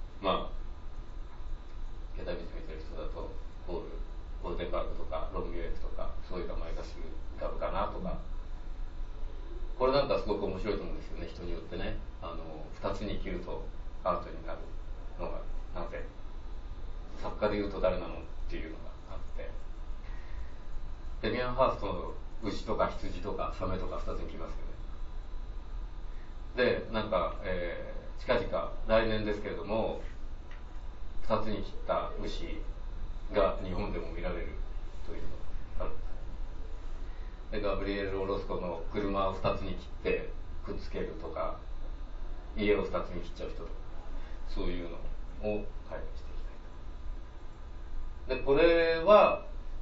現代美術見てる人だとゴールデンバーグとかロンミュエクとかそういう名前がすぐ浮かぶかなとか、これなんかすごく面白いと思うんですよね、人によってね。2つに切るとアートになるのがなぜ、作家でいうと誰なのっていうのがあって、デミアン・ハーストの牛とか羊とかサメとか2つに切りますよね。でなんか、近々来年ですけれども2つに切った牛が日本でも見られるというのがあるんです。でガブリエル・オロスコの車を2つに切ってくっつけるとか、家を2つに切っちゃう人とか、そういうのを解明していきたいと。でこれは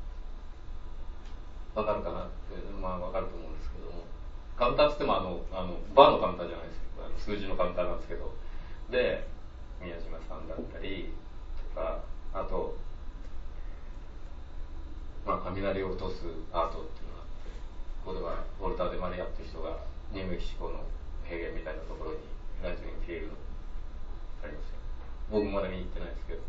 分かるかなって、分かると思うんですけども、カウンターって言ってもバーのカウンターじゃないですけど、数字のカウンターなんですけど、で宮島さんだったりとか、あとなり落とすアートっていうのがあって、ここではウォルター・デ・マリアっていう人がニューメキシコの平原みたいなところにライトニングフィールドありますよ。僕まだ見に行ってないですけど。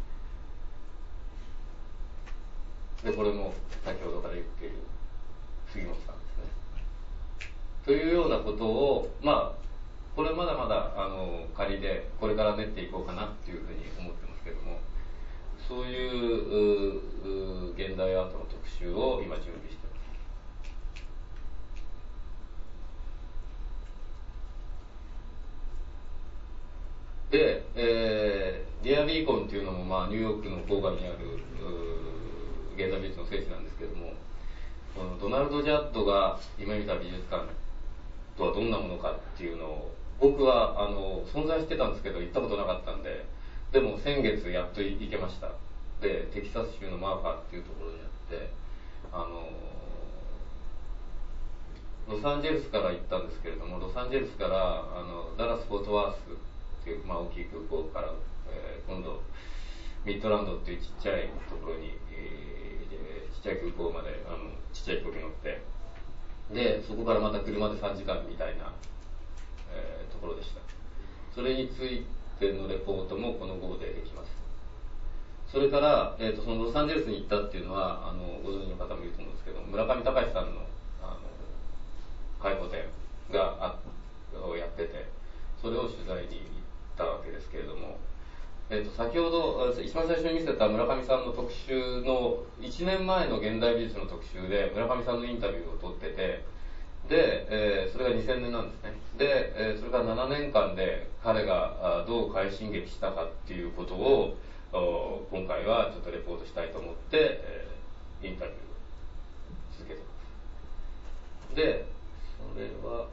でこれも先ほどから言っている杉本さんですね。というようなことをこれまだまだ仮でこれから練っていこうかなっていうふうに思ってますけども、そういう現代アートの特集を今準備してます。で、ディアビーコンっていうのも、ニューヨークの郊外にある現代美術の聖地なんですけども、ドナルド・ジャッドが夢見た美術館とはどんなものかっていうのを僕は存在してたんですけど行ったことなかったんで、でも先月やっと行けました。でテキサス州のマーファーっていうところにあって、ロサンゼルスから行ったんですけれども、ロサンゼルスからダラス・フォートワースっていう、大きい空港から、今度ミッドランドっていうちっちゃいところに、ちっちゃい空港までちっちゃい飛行機乗って、でそこからまた車で3時間みたいな、ところでした。それについてのレポートもこの号でできます。それから、そのロサンゼルスに行ったっていうのはご存知の方もいると思うんですけど、村上隆さんの回顧展をやってて、それを取材に行ったわけですけれども、先ほど一番最初に見せた村上さんの特集の1年前の現代美術の特集で村上さんのインタビューを取ってて、で、それが2000年なんですね。で、それから7年間で彼がどう快進撃したかっていうことを今回はちょっとレポートしたいと思って、インタビューを続けてます。でそれは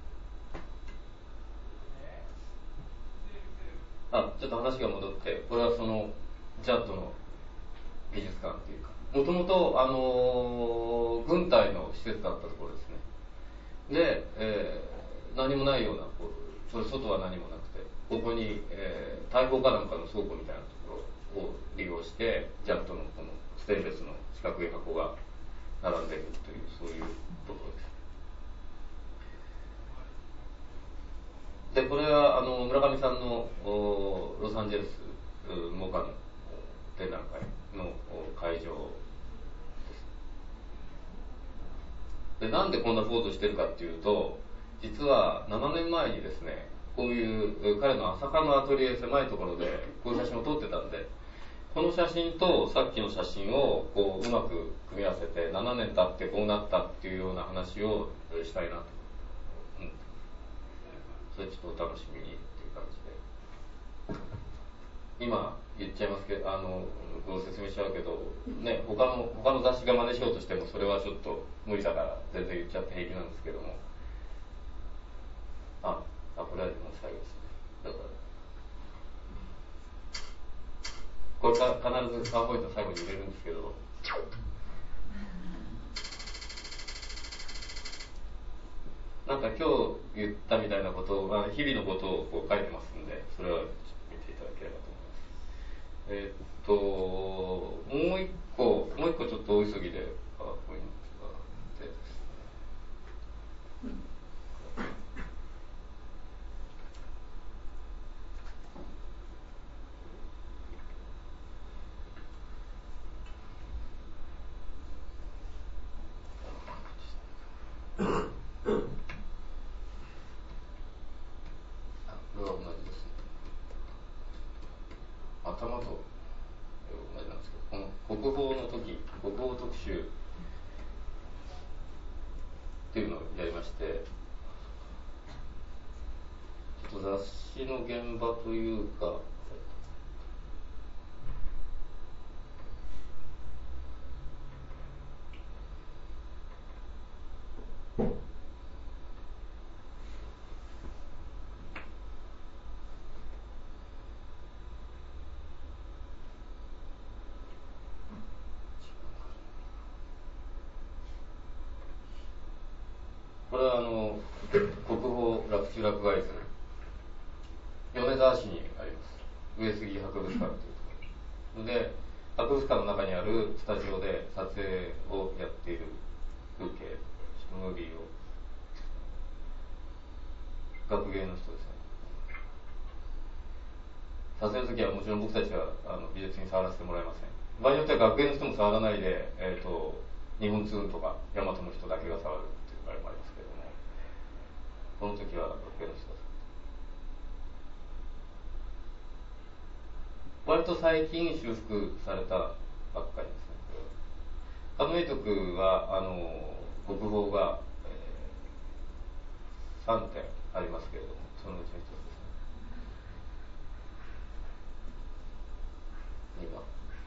ちょっと話が戻って、これはそのジャッドの美術館というか、もともと軍隊の施設だったところですね。で、何もないようなそれ外は何もなくて、ここに、大砲かなんかの倉庫みたいなところを利用してジャッドのこのステンレスの四角い箱が並んでいるという、そういうところです。でこれは村上さんのロサンゼルスモカの展覧会の会場です。でなんでこんなポーズしてるかっていうと、実は7年前にですね、こういう彼の朝霞のアトリエ、狭いところでこういう写真を撮ってたんで、この写真とさっきの写真をこううまく組み合わせて7年経ってこうなったっていうような話をしたいなと思って、それちょっとお楽しみにっていう感じで、今言っちゃいますけど、ご説明しちゃうけどね、他の雑誌が真似しようとしてもそれはちょっと無理だから全然言っちゃって平気なんですけども、これはもう最後ですね。だからこれから必ずパワーポイント最後に入れるんですけど、なんか今日言ったみたいなことを、日々のことをこう書いてますんで、それはちょっと見ていただければと思います。もう一個ちょっと大急ぎでパワーポイントがあってですね、これは同じですね。頭と同じなんですけど、この国宝の時、国宝特集っていうのをやりまして、ちょっと雑誌の現場というか、これは国宝洛中洛外図、米沢市にあります上杉博物館というところで、 博物館の中にあるスタジオで撮影をやっている風景、ムービーを、学芸の人ですね。撮影の時はもちろん僕たちは美術に触らせてもらえません。場合によっては学芸の人も触らないで、日本通とか大和の人だけが触るっていう場合もありますけども、この時は学芸の人が割と最近修復されたばっかりですね。狩野永徳は国宝が、3点ありますけれども、そのうちの一つですね。2番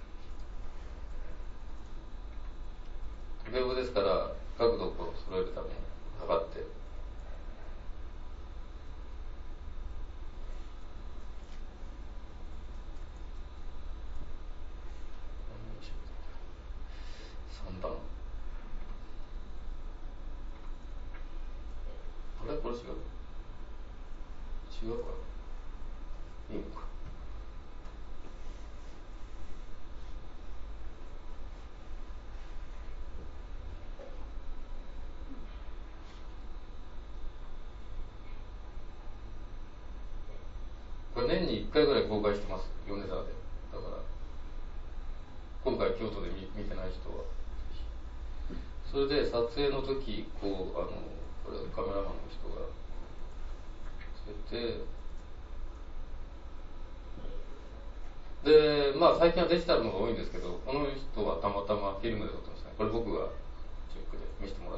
屏風ですから角度をこう揃えるために測って、3番、これ違うかいいのか。これ年に1回ぐらい公開してます、米沢で。だから今回京都で 見てない人は、それで撮影の時これカメラマンの人がつけて、で最近はデジタルの方が多いんですけど、この人はたまたまフィルムで撮ってますね。これ僕がチェックで見せてもらって、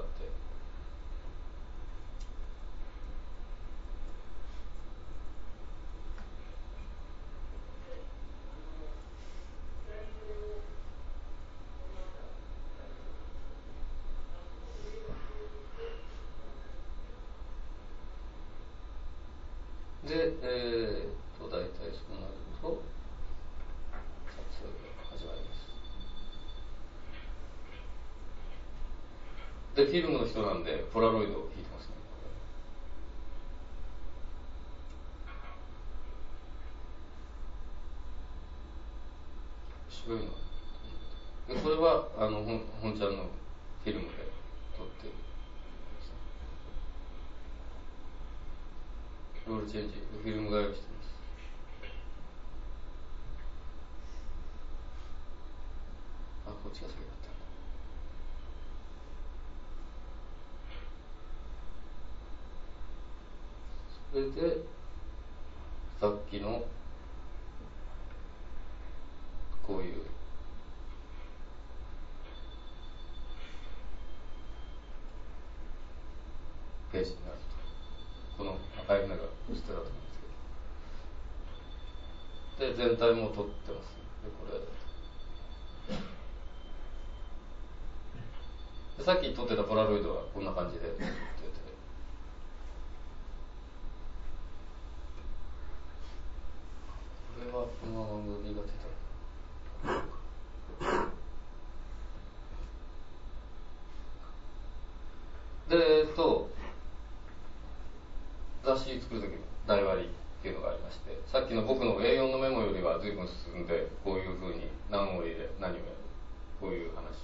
で、大体そうなると撮影が始まります。でフィルムの人なんでポラロイドを引いてますね。白いので、これは本ちゃんのフィルムで撮ってる。ロールチェンジ、フィルム替えをしています。こっちが先だった。それでさっきのこういうページになると、この赤い船が映ってたと思うんですけど、で全体も撮ってます。でこれでさっき撮ってたポラロイドはこんな感じで撮ってて、これはこのままムービーが出た。で雑誌作る時の台割りっていうのがありまして、さっきの僕の A4 のメモよりは随分進んで、こういうふうに何折で何をやる、こういう話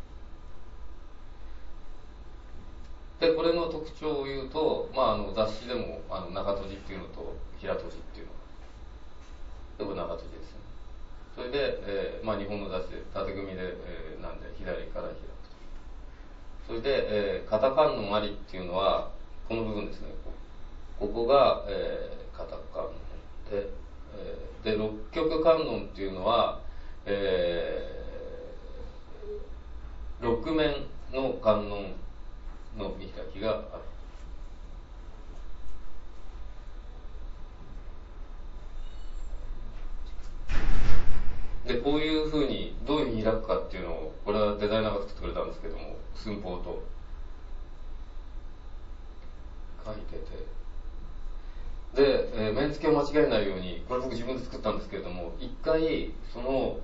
で、これの特徴を言うと、雑誌でも中閉じっていうのと平閉じっていうのが、でこれ中閉じですね。それで、日本の雑誌で縦組みで、なんで左から開くと。それで、片観音ありっていうのはこの部分ですね。ここが、片観音で、六極観音っていうのは、六面の観音の見開きがある。でこういうふうにどういうふうに開くかっていうのを、これはデザイナーが作ってくれたんですけども、寸法と書いてて、で、面付けを間違えないように、これ僕自分で作ったんですけれども、一回その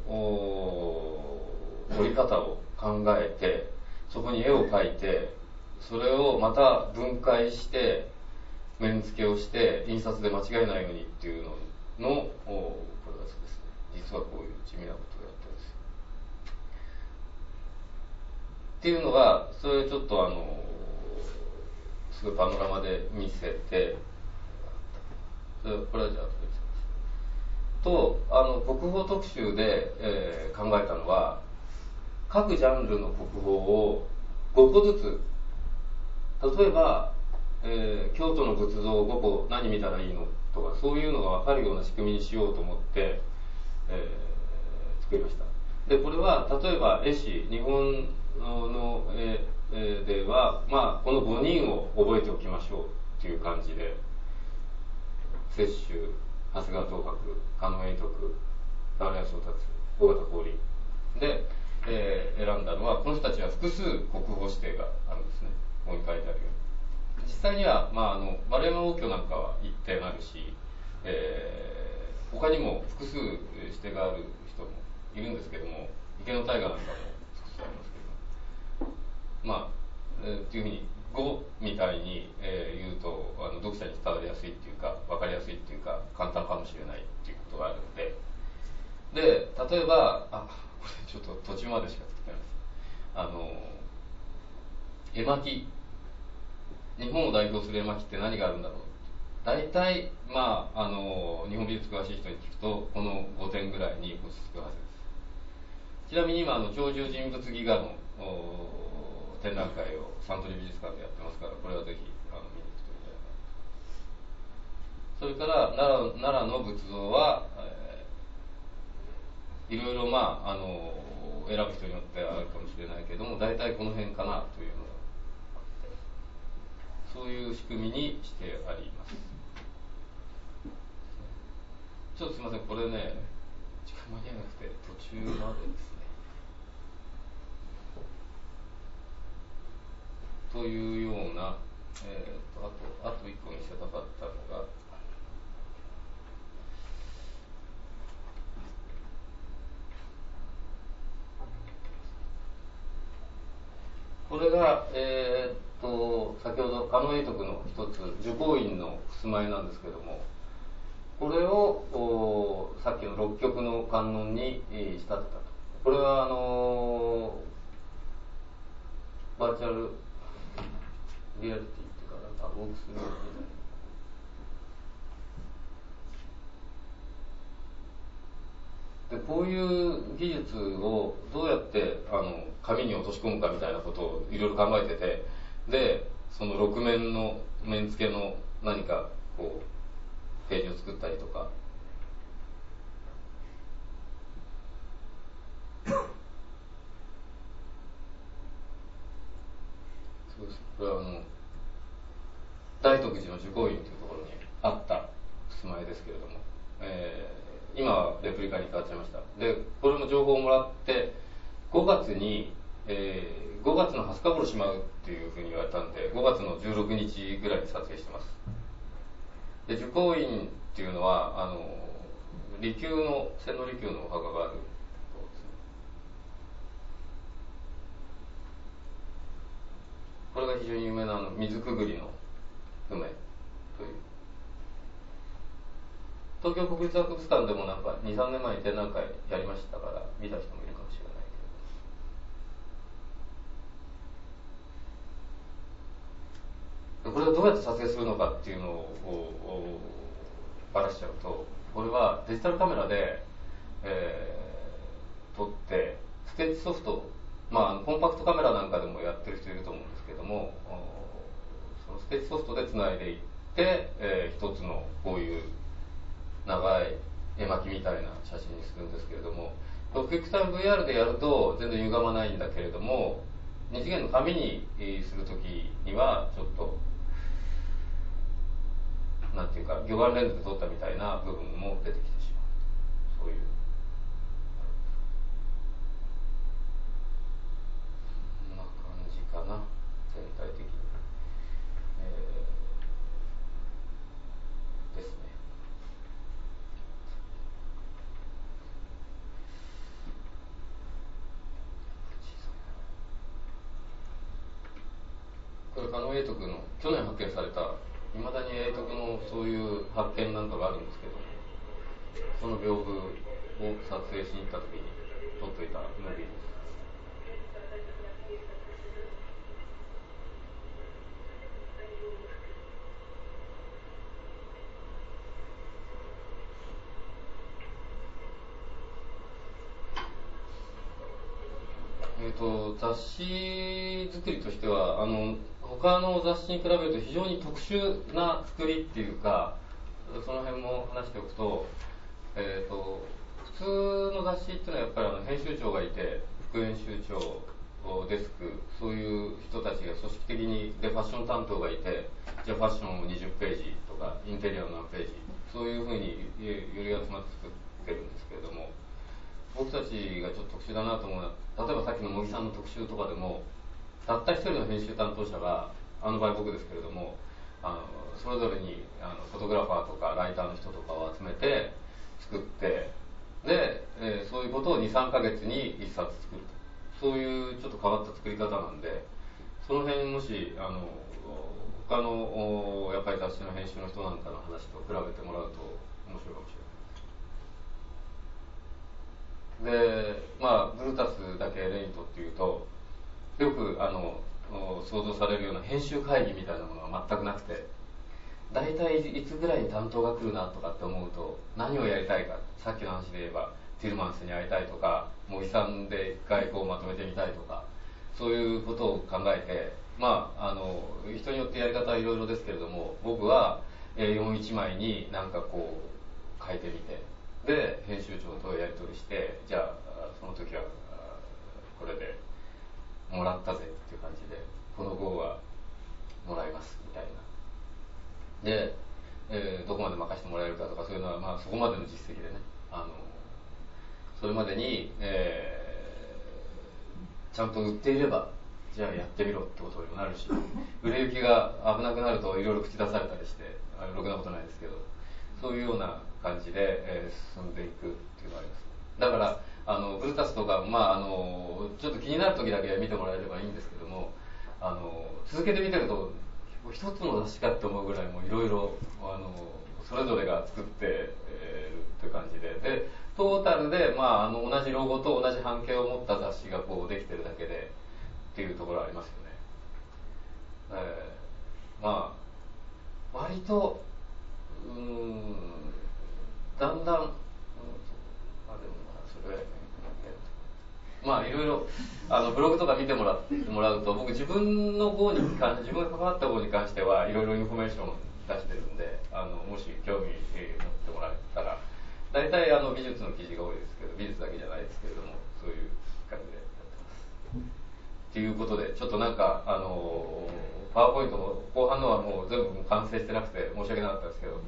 折り方を考えて、そこに絵を描いて、それをまた分解して面付けをして印刷で間違えないようにっていうののプロセスですね。実はこういう地味なことをやってるんですよ。 っていうのが、それちょっとすごいパノラマで見せて、これはじゃあと国宝特集で、考えたのは、各ジャンルの国宝を5個ずつ、例えば、京都の仏像を5個何見たらいいのとか、そういうのが分かるような仕組みにしようと思って、作りました。でこれは例えば絵師、日本の絵では、まあ、この5人を覚えておきましょうっていう感じで、雪舟、長谷川東博、狩野永徳、田原宗達、尾形光琳で、選んだのは、この人たちは複数国宝指定があるんですね。ここに書いてあるように。実際には、丸山応挙なんかは一定あるし、他にも複数指定がある人もいるんですけども、池の大河なんかも複数ありますけど、っていうふうに5みたいに、言うと読者に伝わりやすいっていうか、分かりやすいっていうか、簡単かもしれないっていうことがあるので、で例えばこれちょっと途中までしか作ってないです。絵巻、日本を代表する絵巻って何があるんだろう。大体、日本美術詳しい人に聞くとこの5点ぐらいに落ち着くはずです。ちなみに今鳥獣人物戯画の展覧会をサントリー美術館でやってますから、これはぜひ見に行くといいんじゃないかな。それから奈良の仏像は、いろいろ選ぶ人によってはあるかもしれないけども、大体この辺かなというのがあって、そういう仕組みにしてあります。ちょっとすみません、これね、時間間に合わなくて途中までですね。というような、あと1個見せたかったのが、これが、先ほど狩野永徳の一つ、樹光院の襖絵なんですけども、これをさっきの六曲の観音に仕立てたと。これはバーチャルリアリティっていうか、なんかウォークスルーみたいな。でこういう技術をどうやって紙に落とし込むかみたいなことをいろいろ考えてて、でその6面の面付けの何かこうページを作ったりとか、そうです。これは大徳寺の樹光院というところにあった襖絵ですけれども、今はレプリカに変わっちゃいました。でこれも情報をもらって、5月に、5月の20日頃しまうっていうふうに言われたんで、5月の16日ぐらいに撮影してます。で樹光院っていうのは利休の千利休のお墓があるところですね。これが非常に有名な水くぐりの梅という、東京国立博物館でもなんか 2,3 年前に展覧会やりましたから、見た人もいるかもしれないけど、これをどうやって撮影するのかっていうのをばらしちゃうと、これはデジタルカメラで、撮ってステッチソフト、コンパクトカメラなんかでもやってる人いると思うんですけども、そのステッチソフトでつないでいって、一つのこういう長い絵巻みたいな写真にするんですけれども、クイックタイム VR でやると全然歪まないんだけれども、二次元の紙にするときにはちょっとなんていうか魚眼レンズで撮ったみたいな部分も出てきてしまう、そういうこんな感じかな、全体的に、ですね。これ狩野永徳の去年発見された、いまだに永徳のそういう発見なんかがあるんですけど、その屏風を撮影しに行った時に撮っといたムービーです。 雑誌作りとしては他の雑誌に比べると非常に特殊な作りっていうか、その辺も話しておくと、普通の雑誌っていうのはやっぱり編集長がいて、副編集長、デスク、そういう人たちが組織的にでファッション担当がいて、じゃあファッションを20ページとかインテリアを何ページ、そういうふうにより集まって作ってるんですけれども、僕たちがちょっと特殊だなと思うのは、例えばさっきの茂木さんの特集とかでも、たった一人の編集担当者が、場合僕ですけれども、それぞれにフォトグラファーとかライターの人とかを集めて作って、で、そういうことを2、3ヶ月に1冊作ると、そういうちょっと変わった作り方なんで、その辺もし他のやっぱり雑誌の編集の人なんかの話と比べてもらうと面白いかもしれないです。で、ブルータスだけ例にとっていうと、よく想像されるような編集会議みたいなものは全くなくて、大体いつぐらいに担当が来るなとかって思うと、何をやりたいか、さっきの話で言えばティルマンスに会いたいとか、茂木さんで一回こうまとめてみたいとか、そういうことを考えて、人によってやり方はいろいろですけれども、僕は A41 枚になんかこう書いてみて、で編集長とやり取りして、じゃあその時はこれでもらったぜっていう感じで、この号はもらいますみたいな。で、どこまで任せてもらえるかとか、そういうのはそこまでの実績でね、それまでに、ちゃんと売っていれば、じゃあやってみろってことにもなるし、売れ行きが危なくなるといろいろ口出されたりして、ろくなことないですけど、そういうような感じで、進んでいくっていうのがあります。だからブルータスとか、ちょっと気になる時だけ見てもらえればいいんですけども、続けて見てると一つの雑誌かって思うぐらいもいろいろそれぞれが作ってるっていう感じで、トータルで、同じロゴと同じ半径を持った雑誌がこうできてるだけでっていうところはありますよね。割とだんだん、いろいろブログとか見てもらうと、僕自分が関わった号に関してはいろいろインフォメーションを出してるんで、もし興味持ってもらえたら、大体美術の記事が多いですけど、美術だけじゃないですけれども、そういう感じでやってます。ということで、ちょっとなんかパワーポイントの後半のはもう全部完成してなくて申し訳なかったですけど、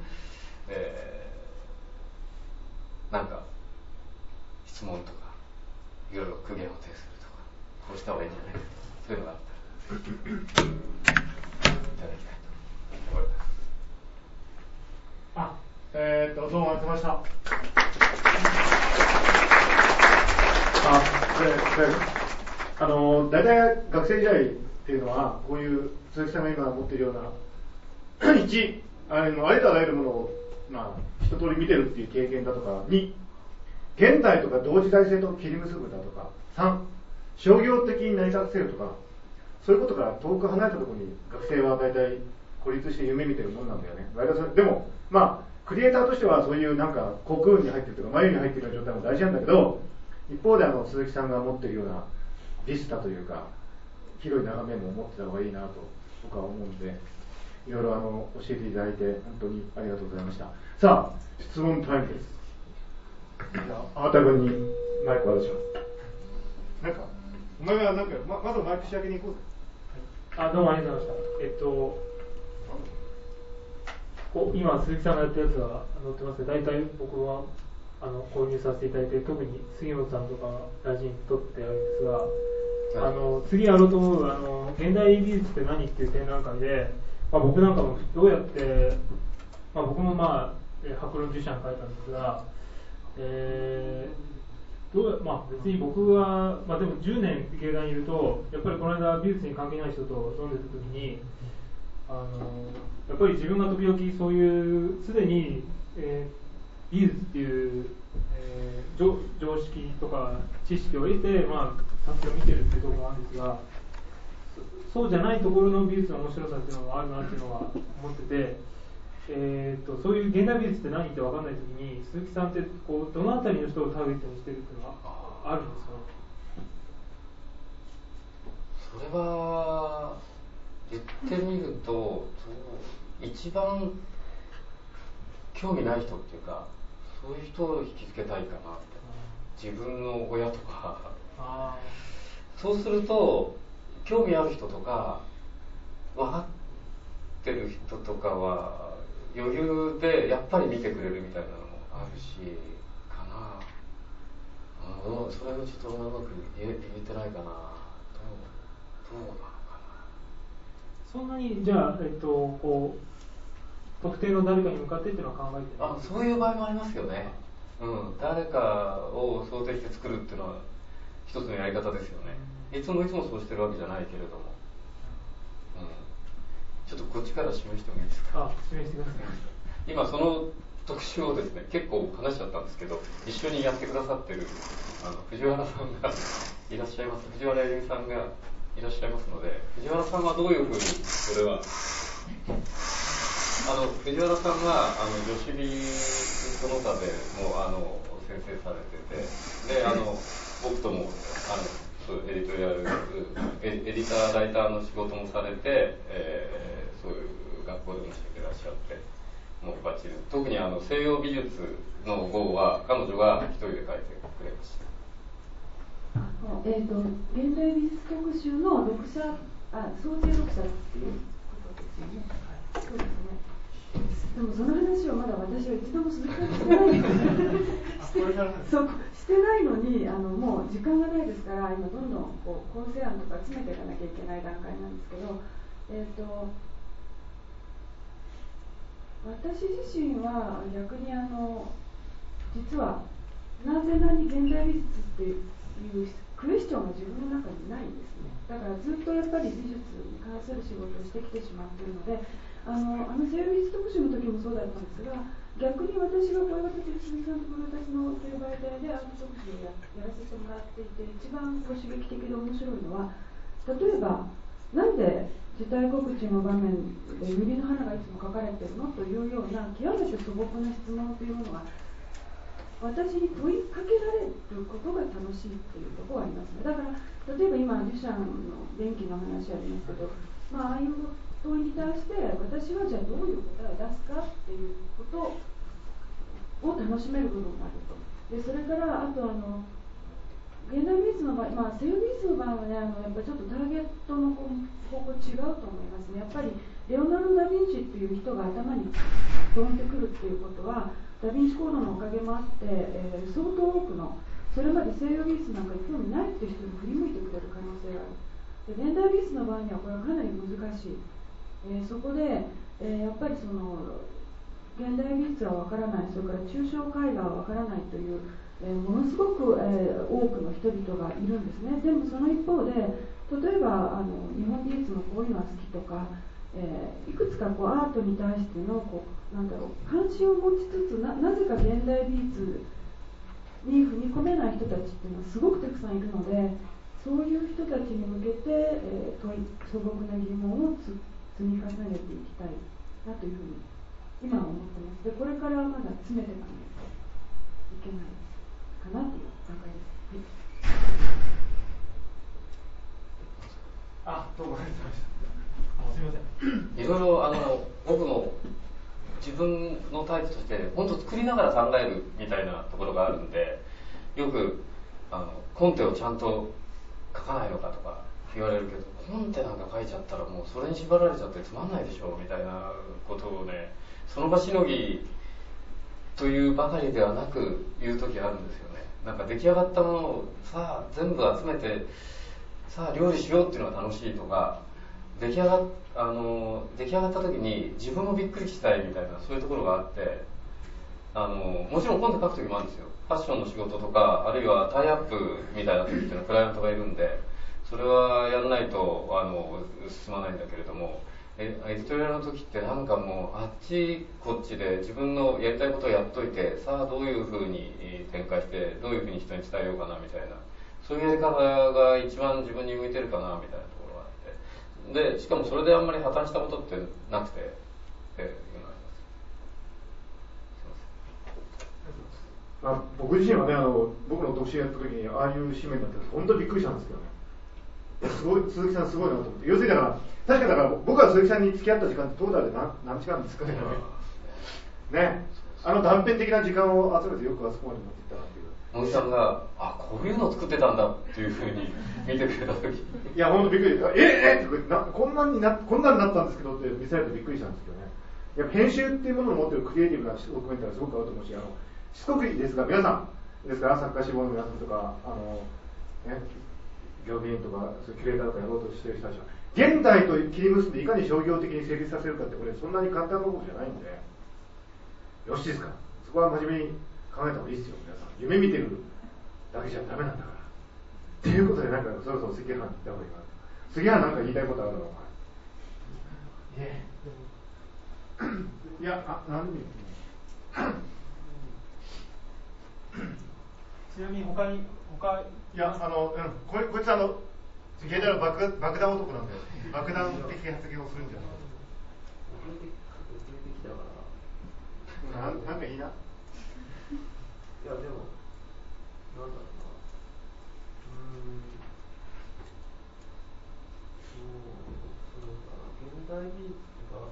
なんか質問とかいろいろ苦言を呈するとか、こうした方がいいんじゃないかとか、そういうのがあったらいただきたいと思います。 どうもありがとうございました。大体学生時代っていうのは、こういう鈴木さんが今持っているようなありとあらゆるものを、一通り見てるっていう経験だとか、2、現代とか同時代性と切り結ぶだとか、3、商業的に成り立たせるとか、そういうことから遠く離れたところに学生は大体孤立して夢見てるもんなんだよね。でもクリエイターとしてはそういうなんかコクーンに入ってるとか眉に入ってるような状態も大事なんだけど、一方で鈴木さんが持ってるようなビスタというか広い眺めも持ってた方がいいなと僕は思うんで、いろいろ教えていただいて本当にありがとうございました。さあ、質問タイムです。あなた君にマイクを渡します。なんかお前はなんかまずマイク仕上げに行こうぜ。 どうもありがとうございました。今鈴木さんがやったやつが載ってますけど、大体僕は購入させていただいて、特に杉本さんとか大事に撮ってあるんですが、次やろうと思う現代美術って何っていう展覧会で、僕なんかもどうやって、僕も白論受賞に書いたんですが、別に僕は、でも10年芸大にいると、やっぱりこの間美術に関係ない人と飲んでた時に、やっぱり自分が時々そういうすでに、美術っていう、常識とか知識を得て、作品を見てるっていうところがあるんですが、そうじゃないところの美術の面白さっていうのがあるなっていうのは思ってて、そういう現代美術って何って分かんないときに、鈴木さんってどのあたりの人をターゲットにしてるっていうのはあるんですか？ それは言ってみると一番興味ない人っていうか、そういう人を引きつけたいかなって、自分の親とかそうすると興味ある人とか分かってる人とかは余裕でやっぱり見てくれるみたいなのもあるしかな。それをちょっとうまく言えてないかな。どうなのかな。 そんなにじゃあ、こう特定の誰かに向かってっていうのは考えてない？ そういう場合もありますよね。誰かを想定して作るっていうのは一つのやり方ですよね。いつもそうしてるわけじゃないけれども、ちょっとこっちから示してもいいですか？ 示してください。 今その特集をですね、結構話しちゃったんですけど、一緒にやってくださってる藤原さんがいらっしゃいます。藤原恵美さんがいらっしゃいますので、藤原さんはどういうふうにそれは藤原さんは女子美その他でも先生されてて、で僕ともエディトリアルエディターライターの仕事もされて、そういう学校でもしていらっしゃって、もうバッチリ。特に西洋美術の号は彼女が一人で書いてくれました。 現代美術特集の創生読者っていうことですよね。そうですね。でもその話をまだ私は一度もしてないしてないのにもう時間がないですから、今どんどん構成案とか詰めていかなきゃいけない段階なんですけど、私自身は逆に実はなぜなに現代美術っていうクエスチョンが自分の中にないんですね。だからずっとやっぱり美術に関する仕事をしてきてしまっているので、西洋美術特集の時もそうだったんですが、逆に私が小岩田哲巳さんとこの私のという媒体でアート特集をやらせてもらっていて、一番刺激的で面白いのは、例えばなんで時代告知の場面で百合の花がいつも描かれているのというような極めて素朴な質問というものが私に問いかけられることが楽しいっていうところがありますね。だから例えば今デュシャンの電気の話ありますけど、ああいう問いに対して私はじゃあどういう答えを出すかっていうことを楽しめる部分があると。でそれからあと現代美術の場合、西洋美術の場合はね、やっぱりちょっとターゲットの方向違うと思いますね。やっぱりレオナルド・ダ・ヴィンチっていう人が頭に飛んでくるっていうことは、ダ・ヴィンチコードのおかげもあって、相当多くのそれまで西洋美術なんかに興味ないっていう人に振り向いてくれる可能性がある。で現代美術の場合にはこれはかなり難しい。そこで、やっぱりその現代美術はわからない、それから抽象絵画はわからないという、ものすごく、多くの人々がいるんですね。でもその一方で、例えば日本美術のこういうのは好きとか、いくつかアートに対しての関心を持ちつつ なぜか現代美術に踏み込めない人たちっていうのはすごくたくさんいるので、そういう人たちに向けて、素朴な疑問を積み重ねていきたいなというふうに今は思ってます。でこれからまだ詰めていかないといけないかなという段階です。 どうもありがとうございました。すみません。 いろいろ僕も自分のタイプとして本当作りながら考えるみたいなところがあるんで、よくコンテをちゃんと書かないのかとか言われるけど、コンテなんか書いちゃったらもうそれに縛られちゃってつまんないでしょみたいなことをね、その場しのぎというばかりではなく言う時あるんですよね。なんか出来上がったものをさあ全部集めてさあ料理しようっていうのが楽しいとか、出来上がった時に自分もびっくりしたいみたいな、そういうところがあって、もちろんコンテ書く時もあるんですよ。ファッションの仕事とか、あるいはタイアップみたいな時っていうのはクライアントがいるんで、それはやらないと進まないんだけれども、エディトリアルの時ってなんかもうあっちこっちで自分のやりたいことをやっといて、さあどういうふうに展開してどういうふうに人に伝えようかなみたいな、そういうやり方が一番自分に向いてるかなみたいなところがあって、でしかもそれであんまり破綻したことってなくてっていうのがあります。 僕自身はね、僕の特集やった時にああいう紙面だったんです。本当にびっくりしたんですけどね。 すごい、鈴木さんすごいなと思って。要するにだから、確かだから僕が鈴木さんに付き合った時間ってトータルで何時間ですかね。ね、断片的な時間を集めてよくあそこまで持っていったなっていう。 野木さんがこういうのを作ってたんだっていうふうに見てくれた時いや本当びっくり。ってこんなんになったんですけどって見せられてびっくりしたんですけどね。やっぱ編集っていうものを持っているクリエイティブなドキュメンタリーがすごくあると思うし、しつこくですが皆さんですから作家志望の皆さんとか業務員とかキュレーターとかやろうとしている人たちは現代と切り結んでいかに商業的に成立させるかってこれそんなに簡単なことじゃないんでよしですか。そこは真面目に考えた方がいいですよ皆さん。夢見てるだけじゃダメなんだからっていうことでなんかそろそろ杉原に言った方がいいかな。杉原なんか言いたいことあるのか。いや何でちなみに他いやこいつ現代の爆弾男なんで爆弾的発言をするんじゃないなんかいいな。いやでもなんだろうな現代美術が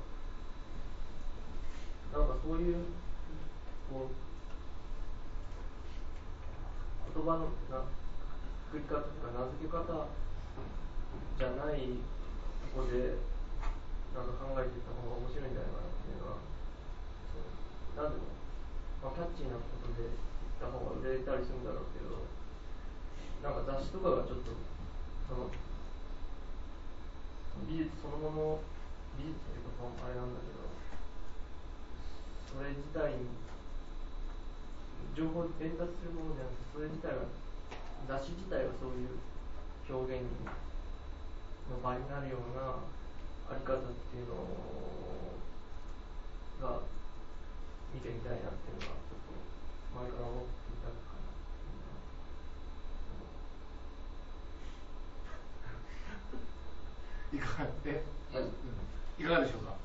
なんかそういう言葉の作り方とか名付け方じゃないとこでなんか考えていった方が面白いんじゃないかなっていうのはなんでも、キャッチーなことで言った方が売れたりするんだろうけどなんか雑誌とかがちょっとその美術そのもの美術っていうこともあれなんだけどそれ自体に情報を伝達するものじゃなくてそれ自体が雑誌自体がそういう表現の場になるようなあり方っていうのが見てみたいなっていうのがちょっと前から思っていたかな。 いかがでしょうか。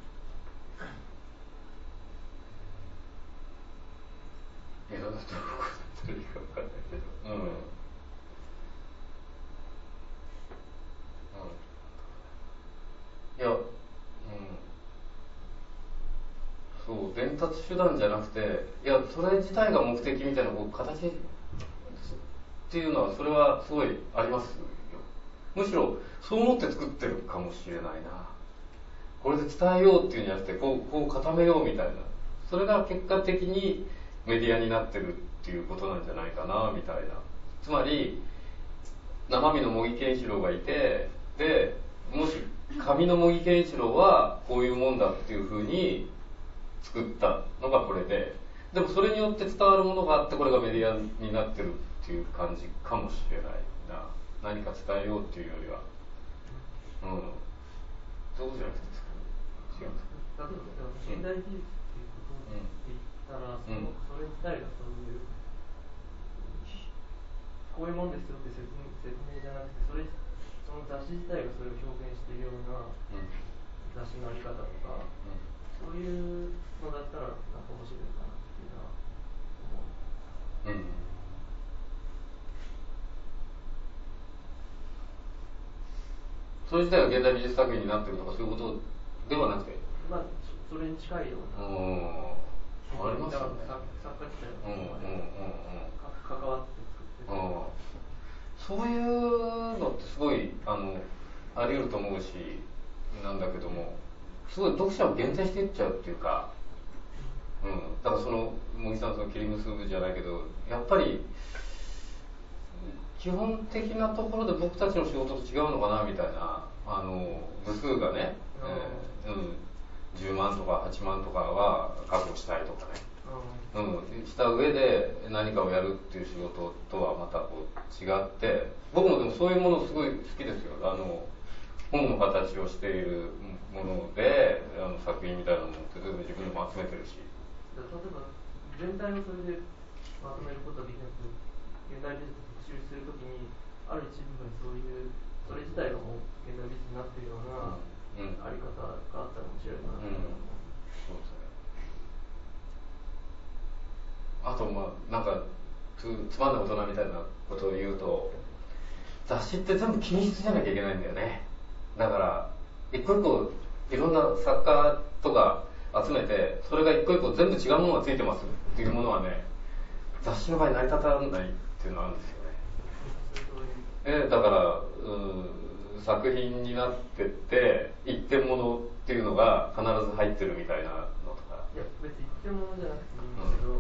どういうこと言ってるか分かんないけどいやそう伝達手段じゃなくていやそれ自体が目的みたいな形っていうのはそれはすごいありますよ。むしろそう思って作ってるかもしれないな。これで伝えようっていうんじゃなくてこう固めようみたいなそれが結果的にメディアになってるっていうことなんじゃないかなみたいな。つまり生身の茂木健一郎がいてでもし紙の茂木健一郎はこういうもんだっていうふうに作ったのがこれででもそれによって伝わるものがあってこれがメディアになってるっていう感じかもしれないな。何か伝えようっていうよりはそうじゃなくてですかね。違うんですか。 例えば現代美術っていうことって言ったら、それ自体がそういうこういうもんですよって説明じゃなくてその雑誌自体がそれを表現しているような雑誌のあり方とか、そういうのだったらなんか面白いかなっていうのは思う。 それ自体が現代美術作品になってるとかそういうことではなくてそれに近いようなありますよね。 作家自体が関わって作ってるそういうのってすごいあり得ると思うしなんだけどもすごい読者を限定していっちゃうっていうか、だからその茂木さんその切り結ぶじゃないけどやっぱり基本的なところで僕たちの仕事と違うのかなみたいな部数がね、10万とか8万とかは確保したいとかね、した上で何かをやるっていう仕事とはまたこう違って僕もでもそういうものすごい好きですよ。本の形をしているもので作品みたいなものって全部自分でも集めてるし例えば全体をそれでまとめることはできなくて現代美術特集するときにある一部分そういうそれ自体がもう現代美術になっているようなあり方があったら面白いなと思う。 そうですね。あとなんかつまんない大人みたいなことを言うと雑誌って全部均質じゃなきゃいけないんだよね。だから一個一個いろんな作家とか集めて、それが一個一個全部違うものがついてますっていうものはね、雑誌の場合成り立たないっていうのがあるんですよね。だから作品になってって一点物っていうのが必ず入ってるみたいなのとか。 いや別に一点物じゃなくていいんですけど、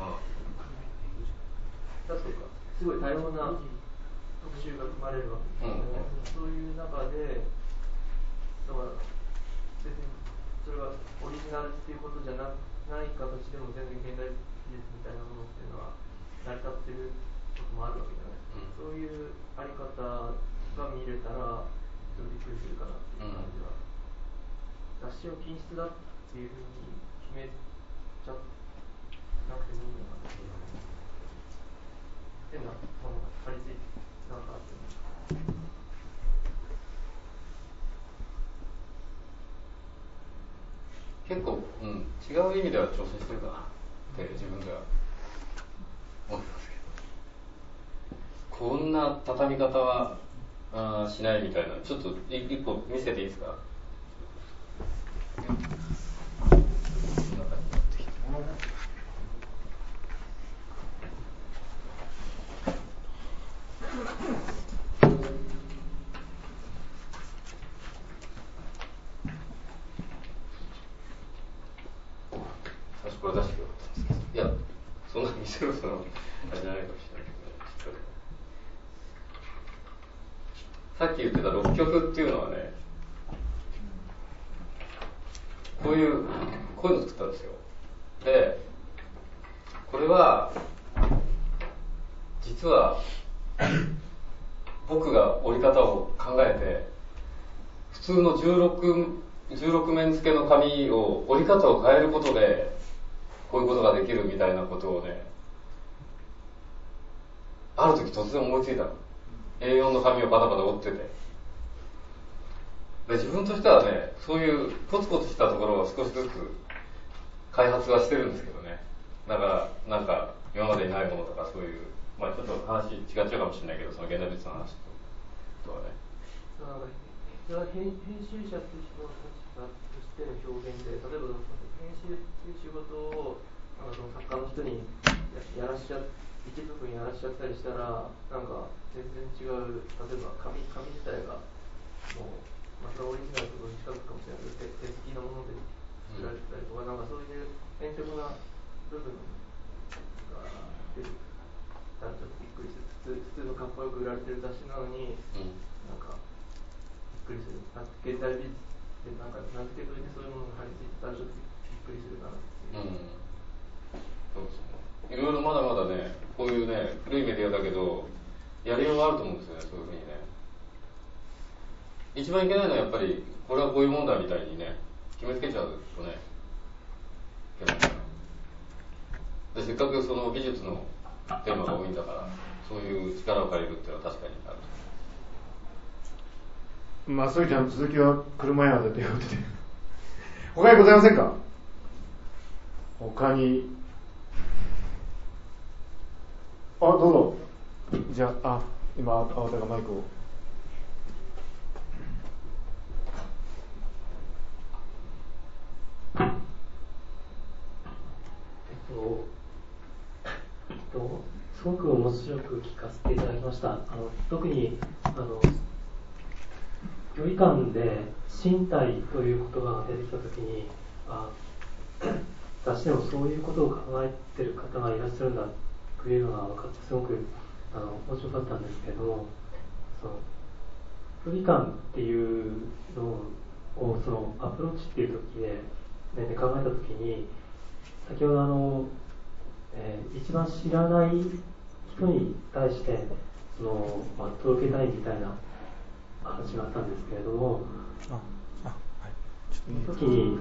例えばすごい多様な特集が組まれるわけですよね。そういう中でだから別にそれはオリジナルっていうことじゃない形でも全然現代美術みたいなものっていうのは成り立ってることもあるわけじゃないですか。そういうあり方が見れたらちょっとびっくりするかなっていう感じは、雑誌を均質だっていうふうに決めちゃなくてもいいのかなっていう変なものが張り付いてなんかあって結構、違う意味では挑戦してるかなって自分では思いますけど、こんな畳み方はしないみたいな、ちょっと一個見せていいですか。これ出してよかったんですけど、いやそんな見せるそのあれじゃないかもしれないけど、さっき言ってた6曲っていうのはね、こういうの作ったんですよ。でこれは実は僕が折り方を考えて、普通の16面付けの紙を折り方を変えることでこういうことができるみたいなことをね、ある時突然思いついたの。A4 の紙をバタバタ折ってて、で自分としてはね、そういうコツコツしたところを少しずつ開発はしてるんですけどね。だからなんか今までにないものとか、そういう、ちょっと話違っちゃうかもしれないけど、その現代美術の話とはね。 それは編集者という人としての表現で、例えば編集っていう仕事をその作家の人にやらしちゃ一部分やらしちゃったりしたら、なんか全然違う、例えば紙自体がもう、それはオリジナルと近くかもしれないけど、手付きのもので作られてたりとか、なんかそういう変則な部分が出てたらちょっとびっくりする。普通のかっこよく売られてる雑誌なのに、なんかびっくりする。現代美術でなんか名付けといてそういうものが貼り付いてたらちょっとびっくりするなっていう。 そうですね。いろいろまだまだね、こういうね、古いメディアだけどやりようがあると思うんですよね、そういうふうにね。一番いけないのはやっぱりこれはこういうもんだみたいにね、決めつけちゃうとね、いけないかな。でせっかくその美術のテーマが多いんだから、そういう力を借りるっていうのは確かにある。 そういうちゃん続きは車屋でということで他にございませんか。他にどうぞ。じゃあ今青田がマイクを。 すごく面白く聞かせていただきました。特に距離感で身体という言葉が出てきたときに、雑誌でもそういうことを考えている方がいらっしゃるんだというのが分かって、すごく面白かったんですけれども、その距離感っていうのをそのアプローチっていう時で、考えたときに、先ほど一番知らない人に対して届けたいみたいな話があったんですけれども、その時に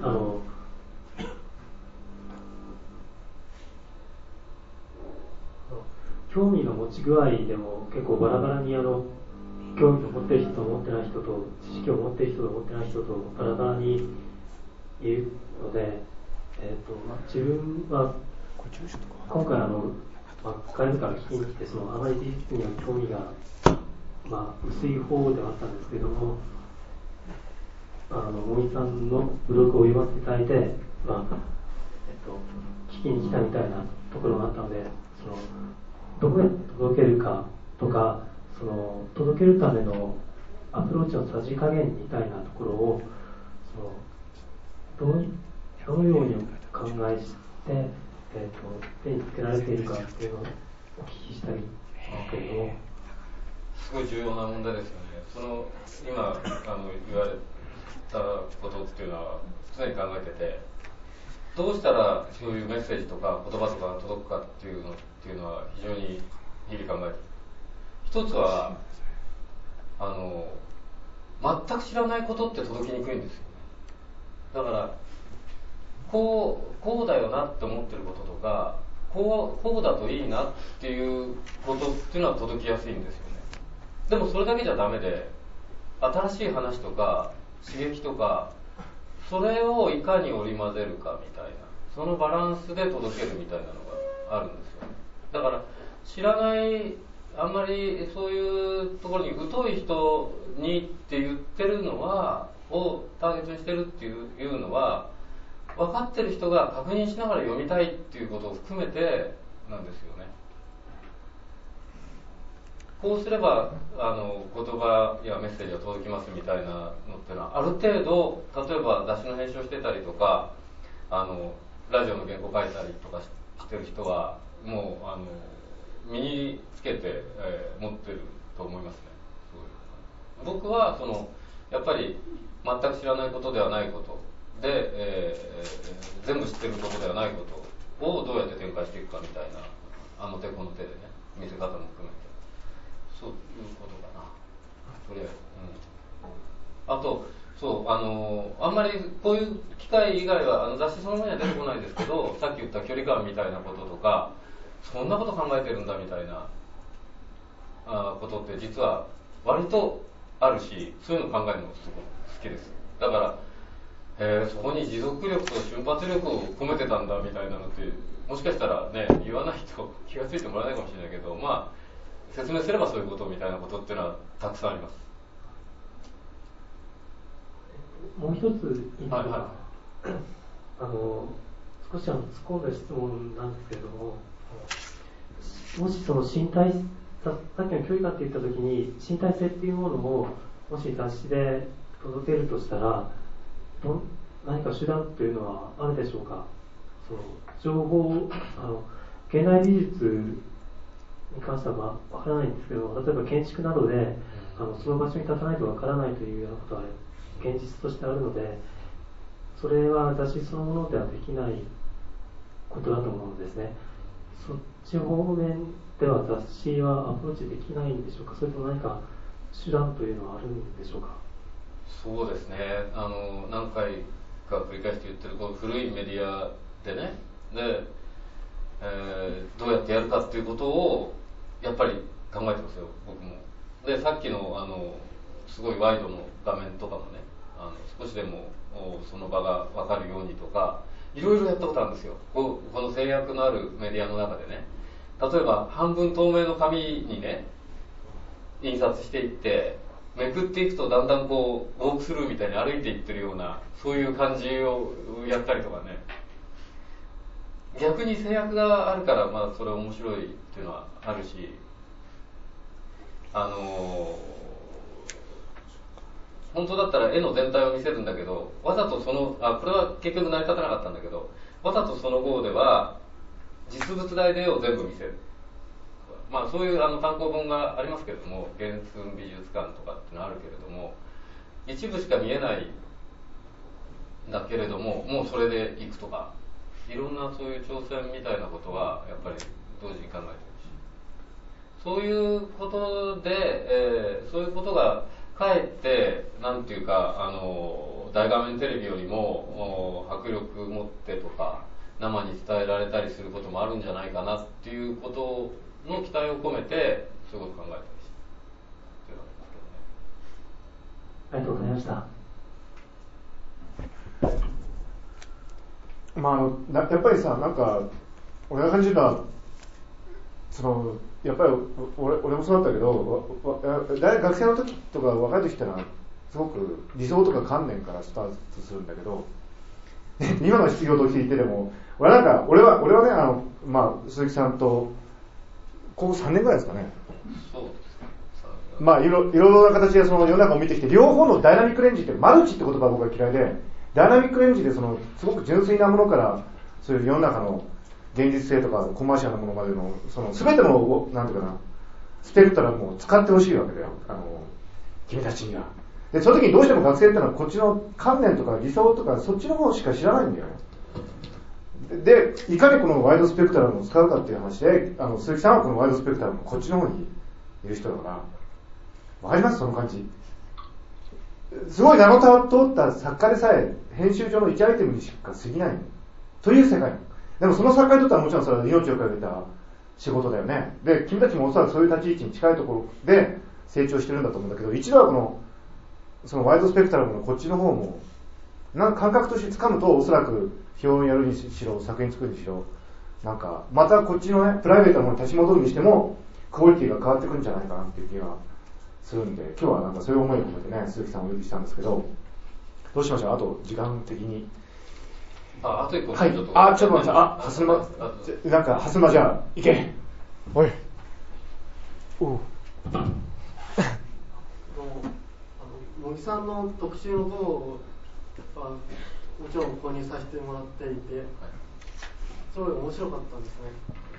興味の持ち具合でも結構バラバラに興味を持っている人と持ってない人と、知識を持っている人と持ってない人とバラバラにいるので、自分は今回外部から聞きに来て、あまり美術には興味が薄い方ではあったんですけども、森さんのブログを読ませていただいて、聞きに来たみたいなところがあったので、どうやって届けるかとか、届けるためのアプローチのさじ加減みたいなところをどのように考えして、手につけられているかっていうのをお聞きしたいんですけれども。 すごい重要な問題ですよね。今言われたことっていうのは常に考えてて、どうしたらそういうメッセージとか言葉とかが届くかっていうのは非常に日々考えてる。一つは全く知らないことって届きにくいんですよね。だからこうだよなって思ってることとか、こうだといいなっていうことっていうのは届きやすいんですよね。でもそれだけじゃダメで、新しい話とか刺激とか、それをいかに織り交ぜるかみたいな、そのバランスで届けるみたいなのがあるんですよね。だから知らない、あんまりそういうところに疎い人にって言ってるのはをターゲットにしてるっていうのは、分かってる人が確認しながら読みたいっていうことを含めてなんですよね。こうすれば言葉やメッセージが届きますみたいなのっていうのは、ある程度例えば雑誌の編集をしてたりとか、ラジオの原稿書いたりとかしてる人はもう身につけて、持ってると思いますね。僕はやっぱり全く知らないことではないことで、全部知ってることではないことをどうやって展開していくかみたいな、手この手でね、見せ方も含めて、そういうことかな、とりあえず。あとあんまりこういう機会以外は雑誌そのものには出てこないんですけど、さっき言った距離感みたいなこととか、そんなこと考えてるんだみたいなことって実は割とあるし、そういうのを考えるのもすごく好きです。だからそこに持続力と瞬発力を込めてたんだみたいなのって、もしかしたらね、言わないと気がついてもらえないかもしれないけど、説明すればそういうことみたいなことっていうのはたくさんあります。 もう一ついいですか。少し突っ込んだ質問なんですけれども、もし身体さっきの距離感って言った時に、身体性っていうものをもし雑誌で届けるとしたら、何か手段というのはあるでしょうか。情報、現代美術に関してはわからないんですけど、例えば建築などでその場所に立たないとわからないというようなことは現実としてあるので、それは雑誌そのものではできないことだと思うんですね。そっち方面では雑誌はアプローチできないんでしょうか。それとも何か手段というのはあるんでしょうか。 そうですね、何回か繰り返して言ってるこの古いメディアでね、で、どうやってやるかっていうことをやっぱり考えてますよ、僕も。で、さっきのすごいワイドの画面とかもね、少しでもその場が分かるようにとか、いろいろやったことあるんですよ。この制約のあるメディアの中でね、例えば半分透明の紙にね、印刷していってめくっていくとだんだんウォークスルーみたいに歩いていってるような、そういう感じをやったりとかね。逆に制約があるからそれ面白いっていうのはあるし、本当だったら絵の全体を見せるんだけど、わざとこれは結局成り立たなかったんだけど、わざとその号では実物大で絵を全部見せる。そういう単行本がありますけれども、原寸美術館とかってのあるけれども、一部しか見えないんだけれども、もうそれでいくとか、いろんなそういう挑戦みたいなことはやっぱり同時に考えてるし、そういうことで、そういうことがかえってなんていうか、大画面テレビよりも迫力持ってとか生に伝えられたりすることもあるんじゃないかなっていうことの期待を込めて、そういうことを考えたりしてるわけですけどね。 ありがとうございました。 やっぱりさ、俺が感じたやっぱり俺もそうだったけど、学生の時とか若い時ってのはすごく理想とか観念からスタートするんだけど、今の失業と聞いてでも俺はね、鈴木さんとここ3年ぐらいですかね。 そうですか。 いろいろな形でその世の中を見てきて、両方のダイナミックレンジって、マルチって言葉が僕は嫌いで、ダイナミックレンジですごく純粋なものからそういう世の中の現実性とかコマーシャルなものまでの全てのなんていうかなスペクトラムを使ってほしいわけだよ、君たちには。でその時にどうしても学生ってのはこっちの観念とか理想とかそっちの方しか知らないんだよね。でいかにこのワイドスペクトラムを使うかっていう話で、鈴木さんはこのワイドスペクトラムのこっちの方にいる人だから、わかりますその感じ。すごい名の通った作家でさえ編集上の1アイテムにしか過ぎないという世界。でもその作家にとってはもちろんそれは命をかけた仕事だよね。で君たちもおそらくそういう立ち位置に近いところで成長してるんだと思うんだけど、一度はそのワイドスペクトラムのこっちの方も感覚として掴むと、おそらく表をやるにしろ作品作るにしろまたこっちのねプライベートなものに立ち戻るにしてもクオリティが変わってくるんじゃないかなっていう気がするんで、今日はそういう思いを込めてね鈴木さんをお呼びしたんですけど、どうしましょう。あと時間的にあと一個、 はい、ちょっと待って、はすまじゃあ行け。おいおう茂木さんの特集の方はもちろん購入させてもらっていて、すごい面白かったんですね。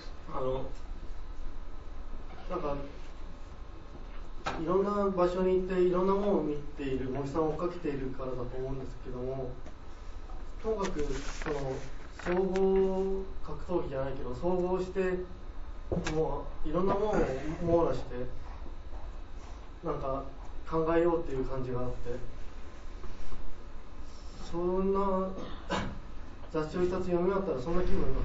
いろんな場所に行っていろんなものを見ている茂木さんを追っかけているからだと思うんですけども、ともかく総合格闘技じゃないけど総合してもういろんなものを網羅して考えようっていう感じがあって、そんな雑誌を一冊読み終わったらそんな気分になった。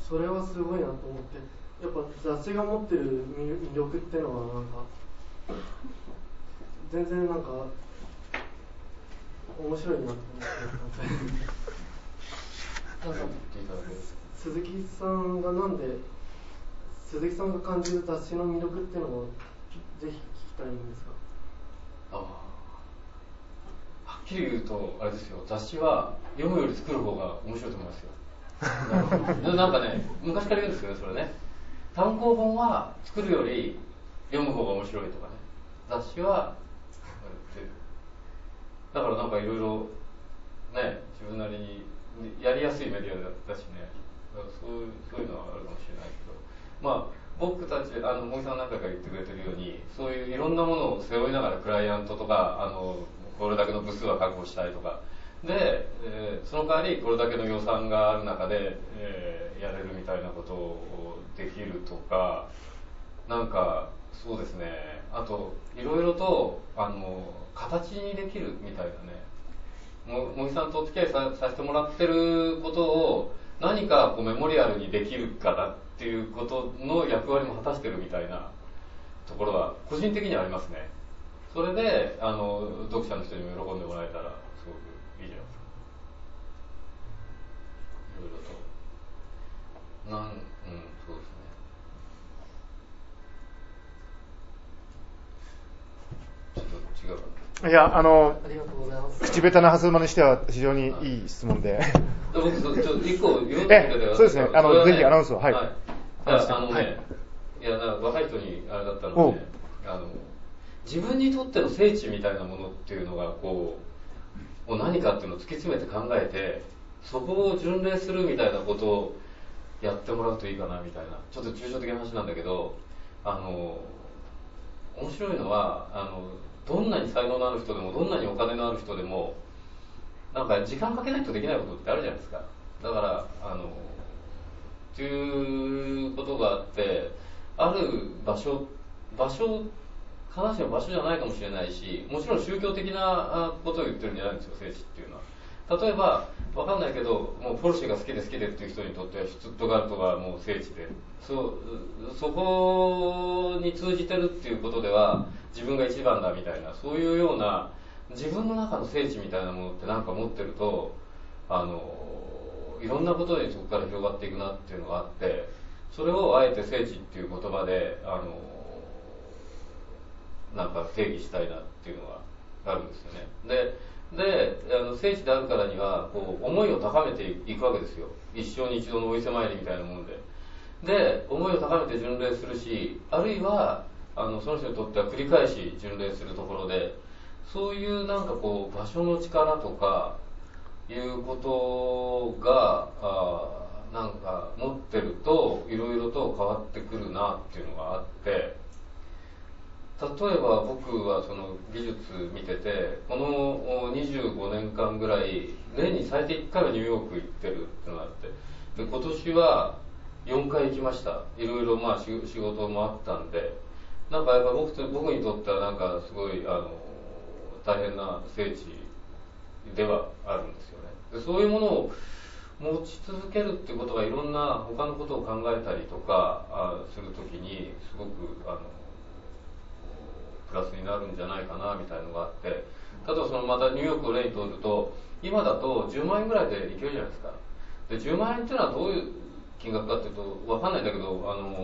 それはすごいなと思って、やっぱ雑誌が持ってる魅力っていうのは全然面白いなと思って鈴木さんが鈴木さんが感じる雑誌の魅力っていうのをぜひ聞きたいんですが。 はっきり言うとあれですよ、雑誌は読むより作る方が面白いと思いますよ。昔から言うんですけど、それね、単行本は作るより読む方が面白いとかね、雑誌はだからいろいろね、自分なりにやりやすいメディアだしね、そういうのはあるかもしれないけど、僕たち茂木さん何回か言ってくれてるように、そういういろんなものを背負いながらクライアントとかこれだけの部数は確保したいとかで、その代わりこれだけの予算がある中で、やれるみたいなことをできるとか、そうですね、あといろいろと形にできるみたいなね、茂木さんとお付き合いさせてもらってることを何かメモリアルにできるからっていうことの役割も果たしてるみたいなところは個人的にはありますね。それで読者の人にも喜んでもらえたらすごくいいじゃないですか。いろいろとそうですね。ちょっと違うかな。 いやありがとうございます。 口下手なはずまにしては非常にいい質問で。 僕ちょっと一個言おうと思ってた。 そうですね。ぜひアナウンスを。はい。 若い人にあれだったので、自分にとっての聖地みたいなものっていうのが何かっていうのを突き詰めて考えて、そこを巡礼するみたいなことをやってもらうといいかなみたいな、ちょっと抽象的な話なんだけど、面白いのはどんなに才能のある人でもどんなにお金のある人でも時間かけないとできないことってあるじゃないですか。だからっていうことがあって、ある場所必ずしも場所じゃないかもしれないし、もちろん宗教的なことを言ってるんじゃないんですよ、聖地っていうのは。例えば分かんないけど、もうポルシェが好きでっていう人にとってはシュツットガルトがもう聖地で、そこに通じてるっていうことでは自分が一番だみたいな、そういうような自分の中の聖地みたいなものって持ってるといろんなことにそこから広がっていくなっていうのがあって、 それをあえて聖地っていう言葉でなんか定義したいなっていうのがあるんですよね。で聖地であるからにはこう思いを高めていくわけですよ。一生に一度のお伊勢参りみたいなもんで思いを高めて巡礼するし、あるいはその人にとっては繰り返し巡礼するところで、そういうなんかこう場所の力とかいうことがなんか持ってるといろいろと変わってくるなっていうのがあって、例えば僕はその美術見てて、この25年間ぐらい年に最低1回はニューヨーク行ってるっていうのがあって、で今年は4回行きました。いろいろまあ仕事もあったんで、なんかやっぱり僕にとってはなんかすごい大変な聖地ではあるんですよね。でそういうものを持ち続けるっていうことがいろんな他のことを考えたりとかするときにすごくプラスになるんじゃないかなみたいなのがあって、例えばそのまたニューヨークを例にとると、今だと10万円ぐらいで行けるじゃないですか。で10万円っていうのはどういう金額かっていうと分かんないんだけど、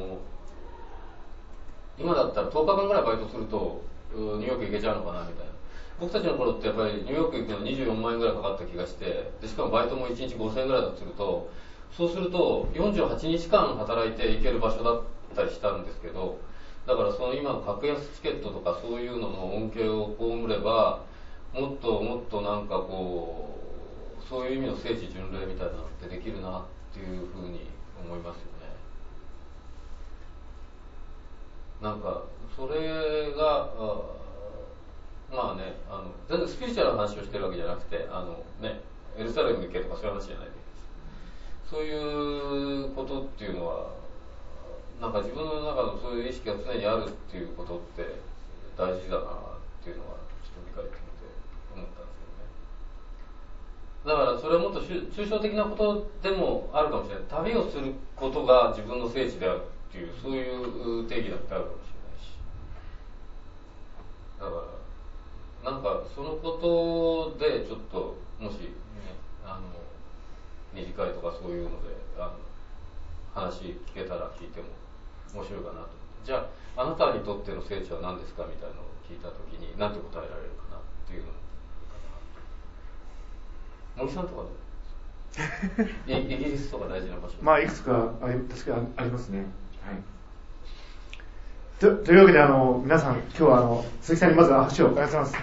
今だったら10日間ぐらいバイトするとニューヨーク行けちゃうのかなみたいな。僕たちの頃ってやっぱりニューヨーク行くの24万円ぐらいかかった気がして、でしかもバイトも1日5000円ぐらいだとすると、そうすると48日間働いて行ける場所だったりしたんですけど、だからその今の格安チケットとかそういうのの恩恵を被れば、もっともっとなんかこうそういう意味の聖地巡礼みたいなのってできるなっていうふうに思いますよね。なんかそれがまあね、全然スピリチュアルな話をしてるわけじゃなくて、エルサレム行けとかそういう話じゃないです。そういうことっていうのはなんか自分の中のそういう意識が常にあるっていうことって大事だなっていうのはちょっと理解してみて思ったんですけどね。だからそれはもっと抽象的なことでもあるかもしれない。旅をすることが自分の聖地であるっていう、そういう定義だってあるかもしれないし、だからなんかそのことでちょっともし、ね、二次会とかそういうので話聞けたら聞いても面白いかなと。じゃああなたにとっての聖地は何ですかみたいなのを聞いたときに何て答えられるかなっていうの森さんとかでイギリスとか大事な場所まあいくつか確かにありますね。はい。というわけで皆さん今日は鈴木さんにまず拍手をお願いします。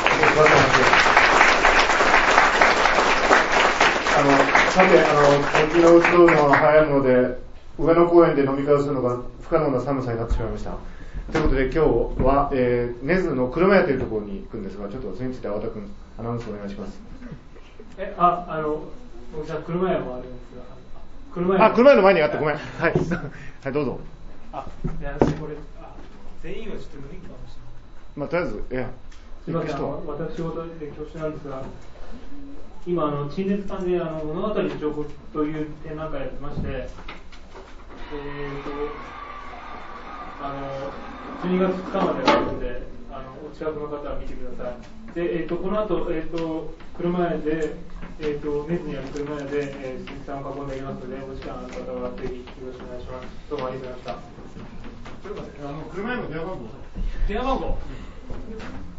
さて昨日移るのが早いので上野公園で飲み会をするのが不可能な寒さになってしまいました。ということで今日は、根津の車屋というところに行くんですが、ちょっとそれについて粟田君アナウンスお願いします。 僕じゃあ車屋もあるんですが、車屋の前にあってごめん。はい、はい、どうぞ。 いや私これ全員はちょっと無理かもしれない。 まあとりあえずすみません、私事で恐縮なんですが、今陳列館で物語の情報という展覧会やってまして、12月2日まであるので、お近くの方は見てください。で、この後、車屋で、根津にある車屋で、鈴木さんを囲んでいますので、お時間ある方はぜひよろしくお願いします。どうもありがとうございました。 車屋の電話番号。 電話番号。